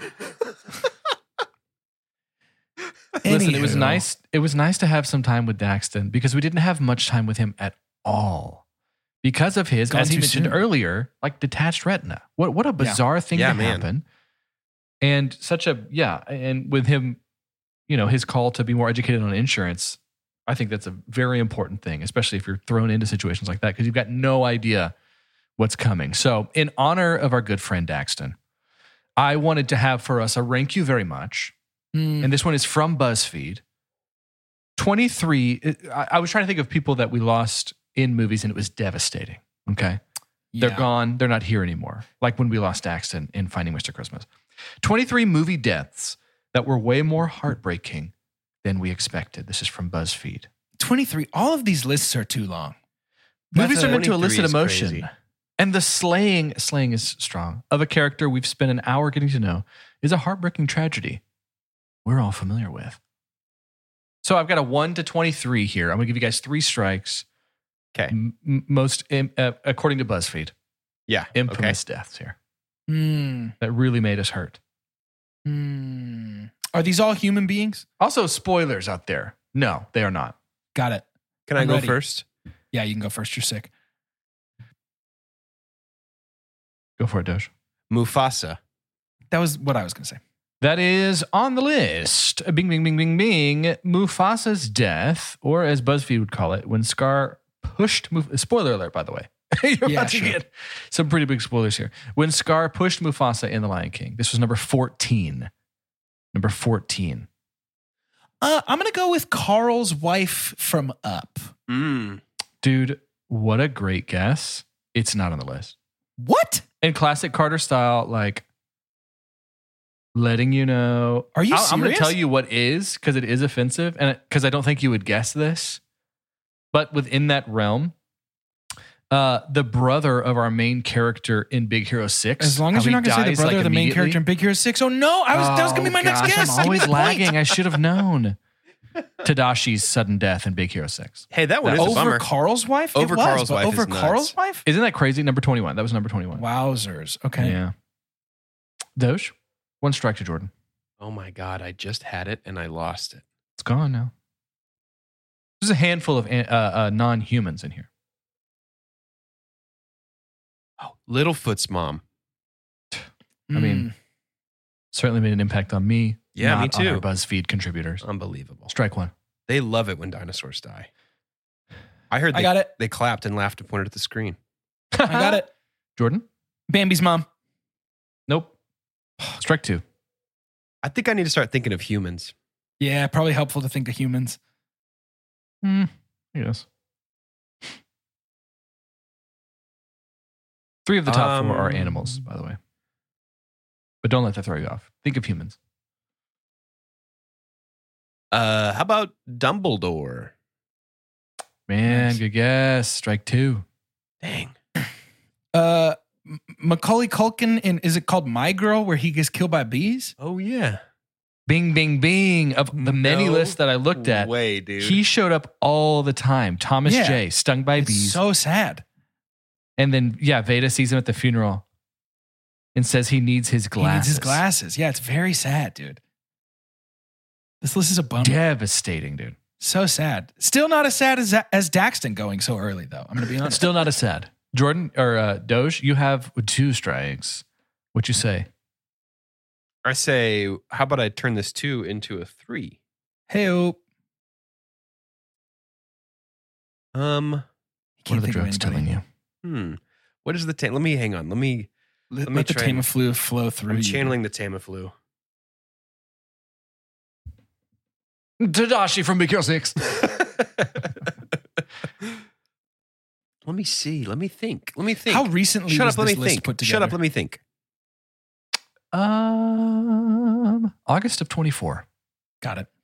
Listen, it was Anywho. nice. It was nice to have some time with Daxton because we didn't have much time with him at all. Because of his, Gone as he too mentioned soon. earlier, like detached retina. What a bizarre thing Yeah, to man. happen. And and with him, his call to be more educated on insurance, I think that's a very important thing, especially if you're thrown into situations like that, because you've got no idea what's coming. So, in honor of our good friend Daxton, I wanted to have for us a rank you very much. And this one is from BuzzFeed. 23. I was trying to think of people that we lost in movies, and it was devastating. Okay. They're Yeah. gone. They're not here anymore. Like when we lost Daxton in Finding Mr. Christmas. 23 movie deaths that were way more heartbreaking than we expected. This is from BuzzFeed. 23. All of these lists are too long. Movies are meant to 23 elicit is emotion. crazy. And the slaying is strong, of a character we've spent an hour getting to know is a heartbreaking tragedy we're all familiar with. So I've got a 1 to 23 here. I'm going to give you guys 3 strikes. Okay. According to BuzzFeed, Yeah. infamous deaths here Hmm. that really made us hurt. Hmm. Are these all human beings? Also, spoilers out there. No, they are not. Got it. Can I I'm go ready. first? Yeah, you can go first. You're sick. Go for it, Doge. Mufasa. That was what I was going to say. That is on the list. Bing, bing, bing, bing, bing. Mufasa's death, or as BuzzFeed would call it, when Scar pushed spoiler alert, by the way. You're Yeah, about to sure. get some pretty big spoilers here. When Scar pushed Mufasa in The Lion King. This was number 14. Number 14. I'm going to go with Carl's wife from Up. Dude, what a great guess. It's not on the list. What? In classic Carter style, like letting you know. Are you I'm going to serious? tell you what is, because it is offensive, and because I don't think you would guess this. But within that realm, the brother of our main character in Big Hero 6. As long as how you're he not going to say the dies, brother like, of the main immediately. character in Big Hero 6. Oh, no. That was going to be my next gosh, guess. I'm always Give me the point. lagging. I should have known. Tadashi's sudden death in Big Hero 6. Hey, that one is a Over bummer. Carl's wife? Over It was, Carl's but wife Over is nuts. Carl's wife? Isn't that crazy? Number 21. That was number 21. Wowzers. Okay. Yeah. Doge, 1 strike to Jordan. Oh my God, I just had it and I lost it. It's gone now. There's a handful of non-humans in here. Oh, Littlefoot's mom. I mean, certainly made an impact on me. Yeah, me not on too. our BuzzFeed contributors. Unbelievable. Strike 1. They love it when dinosaurs die. I heard I got it. they clapped and laughed and pointed at the screen. I got it. Jordan? Bambi's mom. Nope. Strike 2. I think I need to start thinking of humans. Yeah, probably helpful to think of humans. Yes. 3 of the top 4 are animals, by the way. But don't let that throw you off. Think of humans. How about Dumbledore? Man, Nice. good guess. Strike 2. Dang. Macaulay Culkin in, is it called My Girl, where he gets killed by bees? Oh yeah. Bing, bing, bing. Of the many No lists that I looked at, way, dude. he showed up all the time. Thomas Yeah. J. Stung by It's bees. so sad. And then, Veda sees him at the funeral and says he needs his glasses. He needs his glasses. Yeah, it's very sad, dude. This list is a bummer. Devastating, dude. So sad. Still not as sad as Daxton going so early, though. I'm going to be honest. Still not as sad. Jordan or Doge, you have 2 strikes. What you say? I say, how about I turn this 2 into a 3? Hey-o. What are the drugs telling you? What is the let me hang on. Let me Let me the try and- Tamiflu flow through I'm you. channeling the Tamiflu. Tadashi from Big Hero 6. Let me see. Let me think. How recently Shut was up, let this me list think. put together? Shut up, let me think. August of 24. Got it.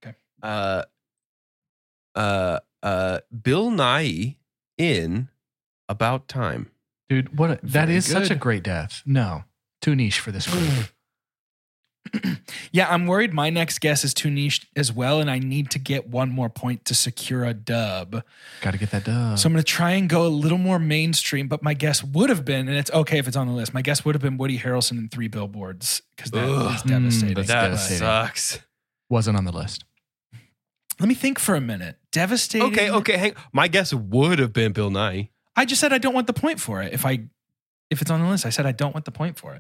Bill Nye in About Time. Dude, that Very is such a good. great death. No, too niche for this group. Yeah, I'm worried my next guess is too niche as well, and I need to get one more point to secure a dub. Got to get that done. So I'm going to try and go a little more mainstream, but my guess would have been, and it's okay if it's on the list, my guess would have been Woody Harrelson in 3 Billboards, because that Ugh. is devastating. That's That devastating. sucks. Wasn't on the list. Let me think for a minute. Devastating. Okay. Hang. My guess would have been Bill Nye. I just said I don't want the point for it. If it's on the list, I said I don't want the point for it.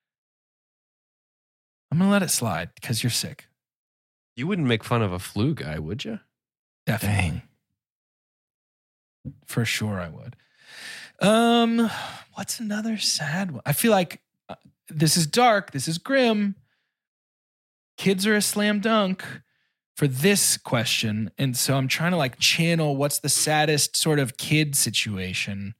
I'm going to let it slide because you're sick. You wouldn't make fun of a flu guy, would you? Definitely. Dang. For sure I would. What's another sad one? I feel like this is dark. This is grim. Kids are a slam dunk for this question. And so I'm trying to like channel what's the saddest sort of kid situation.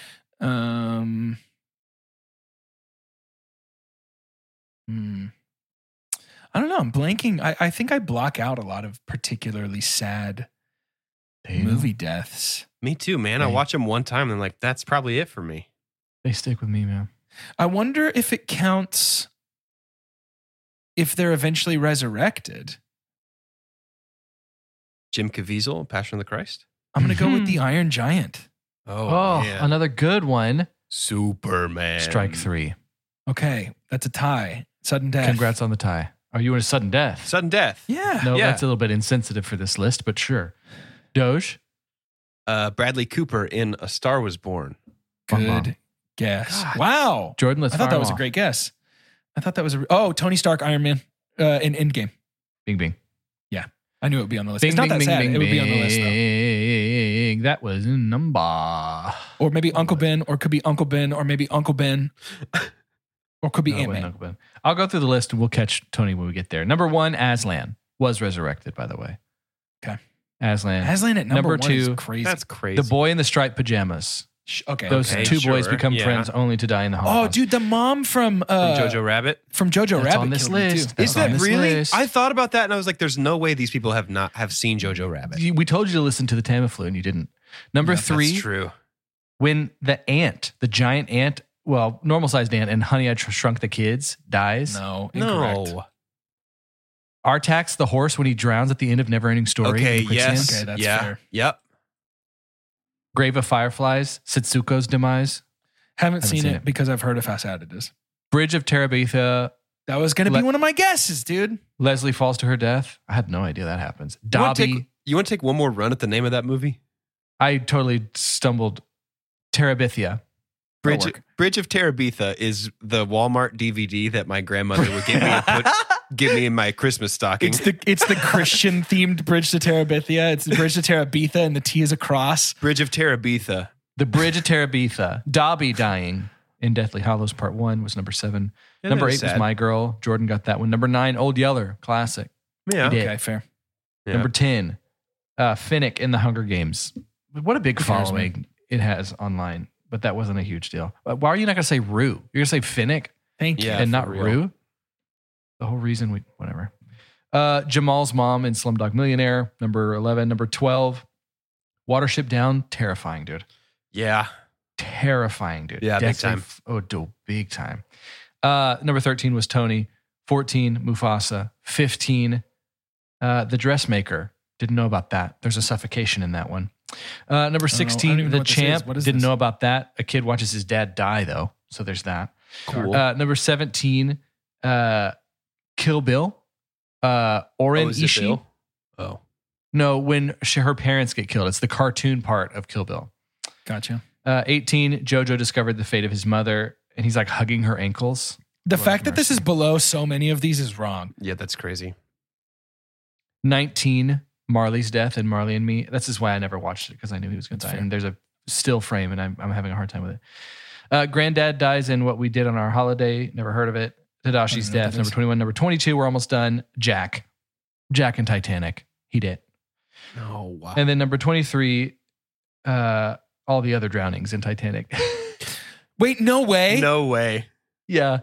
I don't know. I'm blanking. I think I block out a lot of particularly sad movie deaths. Me too, man. I Right. watch them one time and like, that's probably it for me. They stick with me, man. I wonder if it counts if they're eventually resurrected. Jim Caviezel, Passion of the Christ. I'm going to go with the Iron Giant. Oh, yeah. another good one. Superman. Strike 3. Okay, that's a tie. Sudden death. Congrats on the tie. Are you in a sudden death? Sudden death. Yeah. No, Yeah. that's a little bit insensitive for this list, but sure. Doge. Bradley Cooper in A Star Was Born. Bong Good bong. guess. God. Wow. Jordan, let's I thought fire that them was a off. great guess. I thought that was Tony Stark, Iron Man in Endgame. Bing, bing. I knew it would be on the list. Bing, It's not bing, that bing, sad. bing, It would be on the list, though. bing. That was a number. Or maybe Uncle Ben, or could be Uncle Ben, or maybe Uncle Ben. Or could be No, it wasn't Ant-Man. Uncle Ben. I'll go through the list and we'll catch Tony when we get there. Number 1, Aslan was resurrected, by the way. Okay. Aslan. Aslan at number Number 1 is 2, crazy. That's crazy. The boy in the striped pajamas. Okay. Those Okay, two boys sure. become Yeah. friends only to die in the Oh, Holocaust. dude, the mom from Jojo Rabbit. from Jojo That's Rabbit on this killed me, list. too. That's Is on that this really? list. I thought about that and I was like, there's no way these people have seen Jojo Rabbit. We told you to listen to the Tamiflu and you didn't. Number Yeah, 3, That's true. when the ant, the giant ant, well, normal sized ant and Honey, I Shrunk the Kids dies. No, incorrect. No. Artax, the horse, when he drowns at the end of Neverending Story. Okay, in the quicksand. yes. Okay, that's yeah. fair. Yep. Grave of Fireflies, Setsuko's demise. Haven't seen seen it it. because I've heard of how sad it is. Bridge of Terabitha, That was going to be Let- one of my guesses, dude. Leslie falls to her death. I had no idea that happens. You want Dobby, to take one more run at the name of that movie? I totally stumbled. Terabithia. Bridge, work. Bridge of Terabitha is the Walmart DVD that my grandmother would give me and give me in my Christmas stocking. It's the Christian themed Bridge to Terabithia. It's the Bridge to Terabitha, and the T is a cross. Bridge of Terabitha. The Bridge of Terabitha. Dobby dying in Deathly Hallows Part 1 was number 7. Yeah, Number that 8 was was sad. My Girl. Jordan got that one. Number 9, Old Yeller. Classic. Yeah. He did. Okay, fair. Yeah. Number 10, Finnick in the Hunger Games. What a big Who cares, following it has online, but that wasn't a huge deal. Why are you not going to say Rue? You're going to say Finnick Thank you. Yeah, and for not real. Rue? The whole reason whatever. Jamal's mom in Slumdog Millionaire. Number 11. Number 12, Watership Down, terrifying, dude. Yeah. Terrifying, dude. Yeah, big time. Big time. Number 13 was Tony. 14, Mufasa. 15, The Dressmaker. Didn't know about that. There's a suffocation in that one. Number 16, The Champ. Didn't know about that. A kid watches his dad die, though. So there's that. Cool. Number 17, Kill Bill. Oren Ishii. Bill? Oh. No, when her parents get killed. It's the cartoon part of Kill Bill. Gotcha. 18, Jojo discovered the fate of his mother, and he's like hugging her ankles. The fact that this is below so many of these is wrong. Yeah, that's crazy. 19, Marley's death and Marley and Me. This is why I never watched it, because I knew he was going to die. fair. And there's a still frame, and I'm having a hard time with it. Granddad dies in What We Did on Our Holiday. Never heard of it. Tadashi's death. Number 21. Number 22, we're almost done. Jack and Titanic. He did. Oh, wow. And then number 23, all the other drownings in Titanic. Wait, no way. No way. Yeah.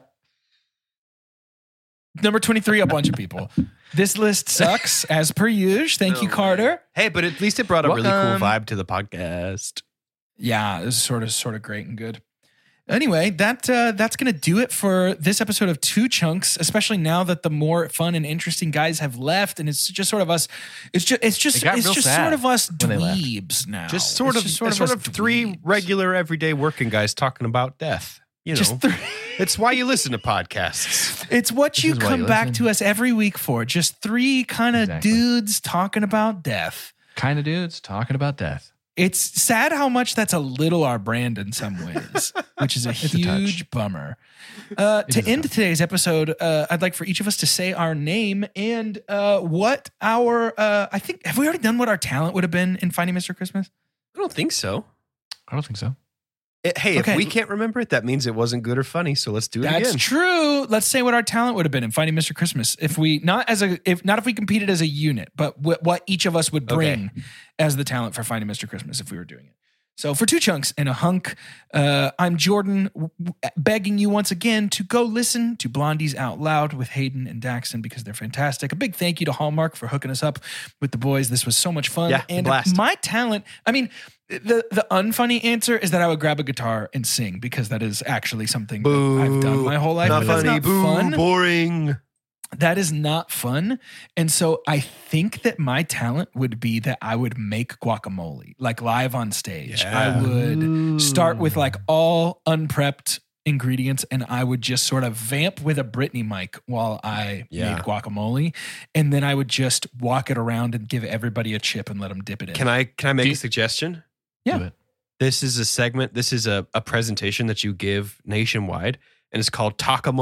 Number 23, a bunch of people. This list sucks, as per usual. Thank you, Carter. Hey, but at least it brought a really cool Welcome. vibe to the podcast. Yeah, this is sort of great and good. Anyway, that's gonna do it for this episode of Two Chunks. Especially now that the more fun and interesting guys have left, and it's just sort of us. It's just got real sad sort of us when they left. dweebs now. Just sort It's of us three dweebs. regular everyday working guys talking about death. You know, Just three. it's why you listen to podcasts. It's what you is why come you back listen. to us every week for. Just three kind of Exactly. dudes talking about death. Kind of dudes talking about death. It's sad how much that's a little our brand in some ways, which is a huge bummer. To is end today's episode, I'd like for each of us to say our name and what our, I think, have we already done what our talent would have been in Finding Mr. Christmas? I don't think so. I don't think so. Hey, Okay. if we can't remember it, that means it wasn't good or funny. So let's do it That's again. true. Let's say what our talent would have been in Finding Mr. Christmas if we if we competed as a unit, but what each of us would bring as the talent for Finding Mr. Christmas if we were doing it. So for Two Chunks and a Hunk, I'm Jordan, begging you once again to go listen to Blondies Out Loud with Hayden and Daxon because they're fantastic. A big thank you to Hallmark for hooking us up with the boys. This was so much fun. Yeah, and blast. my talent, I mean, the unfunny answer is that I would grab a guitar and sing because that is actually something that I've done my whole life. Not but that's funny. not Boo. fun. Boring. That is not fun. And so I think that my talent would be that I would make guacamole, like live on stage. Yeah. I would start with like all unprepped ingredients and I would just sort of vamp with a Britney mic while I made guacamole. And then I would just walk it around and give everybody a chip and let them dip it in. Can I make a suggestion? Yeah. Do it. This is a segment. This is a presentation that you give nationwide, and it's called Takamole! !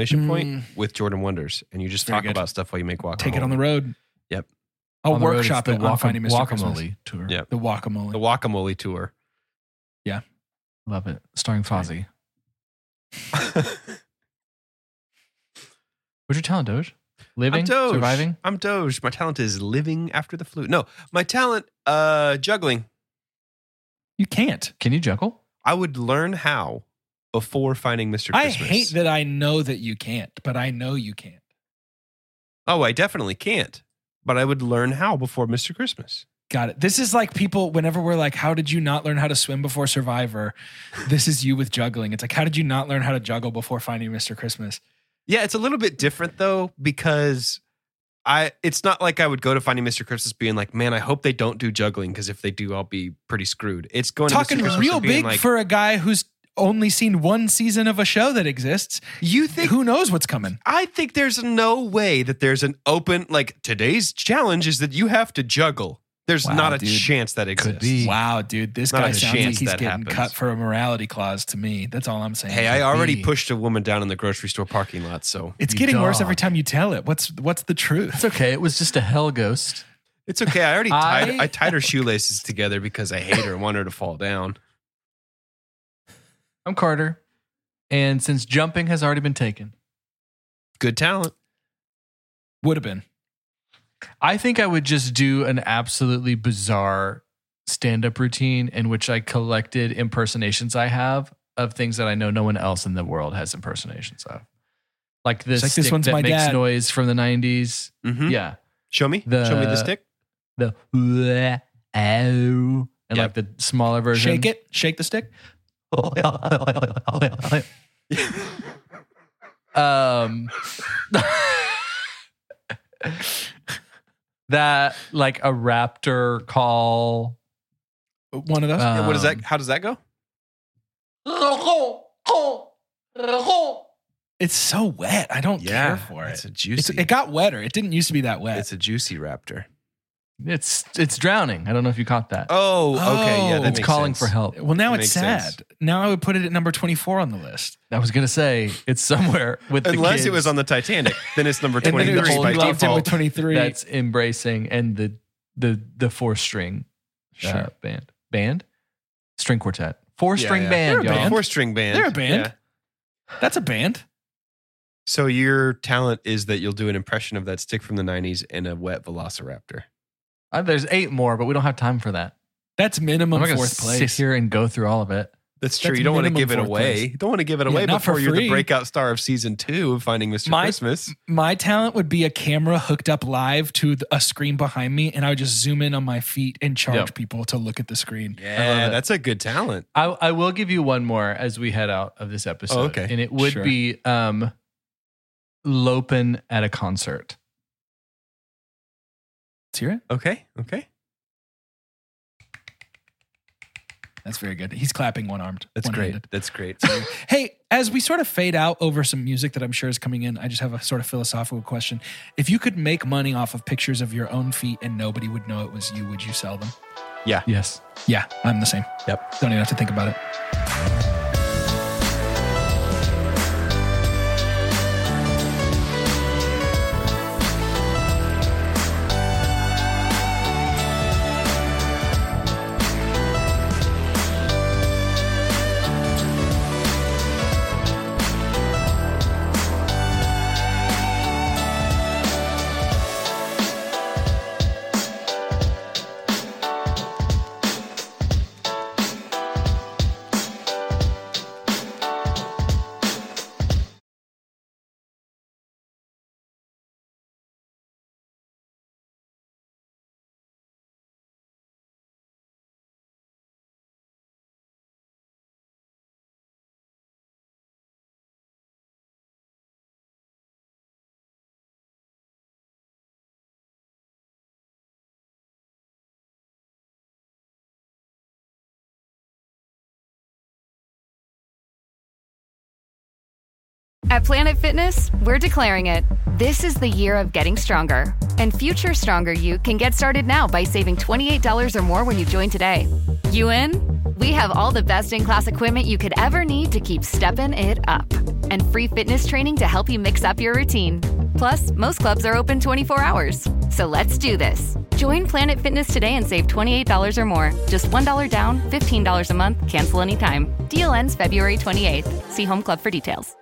With Jordan Wonders, and you just Very talk good. about stuff while you make guacamole. Take it on the road. Yep. I'll On the road, workshop it's it on Finding Mr. Christmas. Guacamole tour. Yeah. The guacamole. The guacamole tour. Love it. Starring Fozzie. What's your talent, Doge? Living? I'm Doge. Surviving? I'm Doge. My talent is living after the flu. No, my talent, juggling. You can't. Can you juggle? I would learn how before finding Mr. I Christmas. hate that I know that you can't, but I know you can't. Oh, I definitely can't. But I would learn how before Mr. Christmas. Got it. This is like people, whenever we're like, how did you not learn how to swim before Survivor? This is you with juggling. It's like, how did you not learn how to juggle before Finding Mr. Christmas? Yeah, it's a little bit different though, because it's not like I would go to Finding Mr. Christmas being like, man, I hope they don't do juggling because if they do, I'll be pretty screwed. It's going Talking to Mr. Christmas real and being big like, for a guy who's only seen one season of a show that exists. you think Who knows what's coming? I think there's no way that there's an open, like today's challenge is that you have to juggle. There's Wow, not a dude. chance that exists. be. Wow, dude, this Not guy a sounds like chance he's that getting happens. cut for a morality clause to me. That's all I'm saying. Hey, I already be. pushed a woman down in the grocery store parking lot, so it's You getting worse dog. every time you tell it. What's the truth? It's okay. It was just a hell ghost. it's okay. I already I- I tied her shoelaces together because I hate her and want her to fall down. I'm Carter. And since jumping has already been taken, Good talent. Would have been. I think I would just do an absolutely bizarre stand-up routine in which I collected impersonations I have of things that I know no one else in the world has impersonations of. Like this, It's like, this stick one's that my makes dad. noise from the 90s. Mm-hmm. Yeah. Show me The- the stick. The bleh and like the smaller version. Shake it. Shake the stick. That like a raptor call. One of those. What is that? How does that go? It's so wet. I don't care for it. It's a juicy. It got wetter. It didn't used to be that wet. It's a juicy raptor. It's drowning. I don't know if you caught that. Oh, okay. Yeah, that it's makes calling sense. for help. Well, now That it's makes sad. sense. Now I would put it at number 24 on the list. I was gonna say it's somewhere with the Unless kids it was on the Titanic, then it's number And then 23 it just by loved him with default. 23. that's embracing and the 4-string band string quartet 4-string Yeah. band, They're a y'all. band. 4-string band. They're a band. Yeah. That's a band. So your talent is that you'll do an impression of that stick from the 90s and a wet velociraptor. There's 8 more, but we don't have time for that. That's minimum I'm not gonna fourth sit place. here and go through all of it. That's true. That's You don't want to minimum give it fourth away. place. You don't want to give it Yeah, away not for before you're the free. breakout star of season 2 of Finding Mr. Christmas. My talent would be a camera hooked up live to a screen behind me, and I would just zoom in on my feet and charge people to look at the screen. Yeah, that's a good talent. I will give you one more as we head out of this episode. Oh, okay. And it would Sure. be Lopin at a concert. Let's hear it. Okay. That's very good. He's clapping one-armed. That's one-handed. great. That's great. Hey, as we sort of fade out over some music that I'm sure is coming in, I just have a sort of philosophical question. If you could make money off of pictures of your own feet and nobody would know it was you, would you sell them? Yes. Yeah, I'm the same. Yep. Don't even have to think about it. At Planet Fitness, we're declaring it. This is the year of getting stronger. And future stronger you can get started now by saving $28 or more when you join today. You in? We have all the best in-class equipment you could ever need to keep stepping it up. And free fitness training to help you mix up your routine. Plus, most clubs are open 24 hours. So let's do this. Join Planet Fitness today and save $28 or more. Just $1 down, $15 a month, cancel anytime. Deal ends February 28th. See Home Club for details.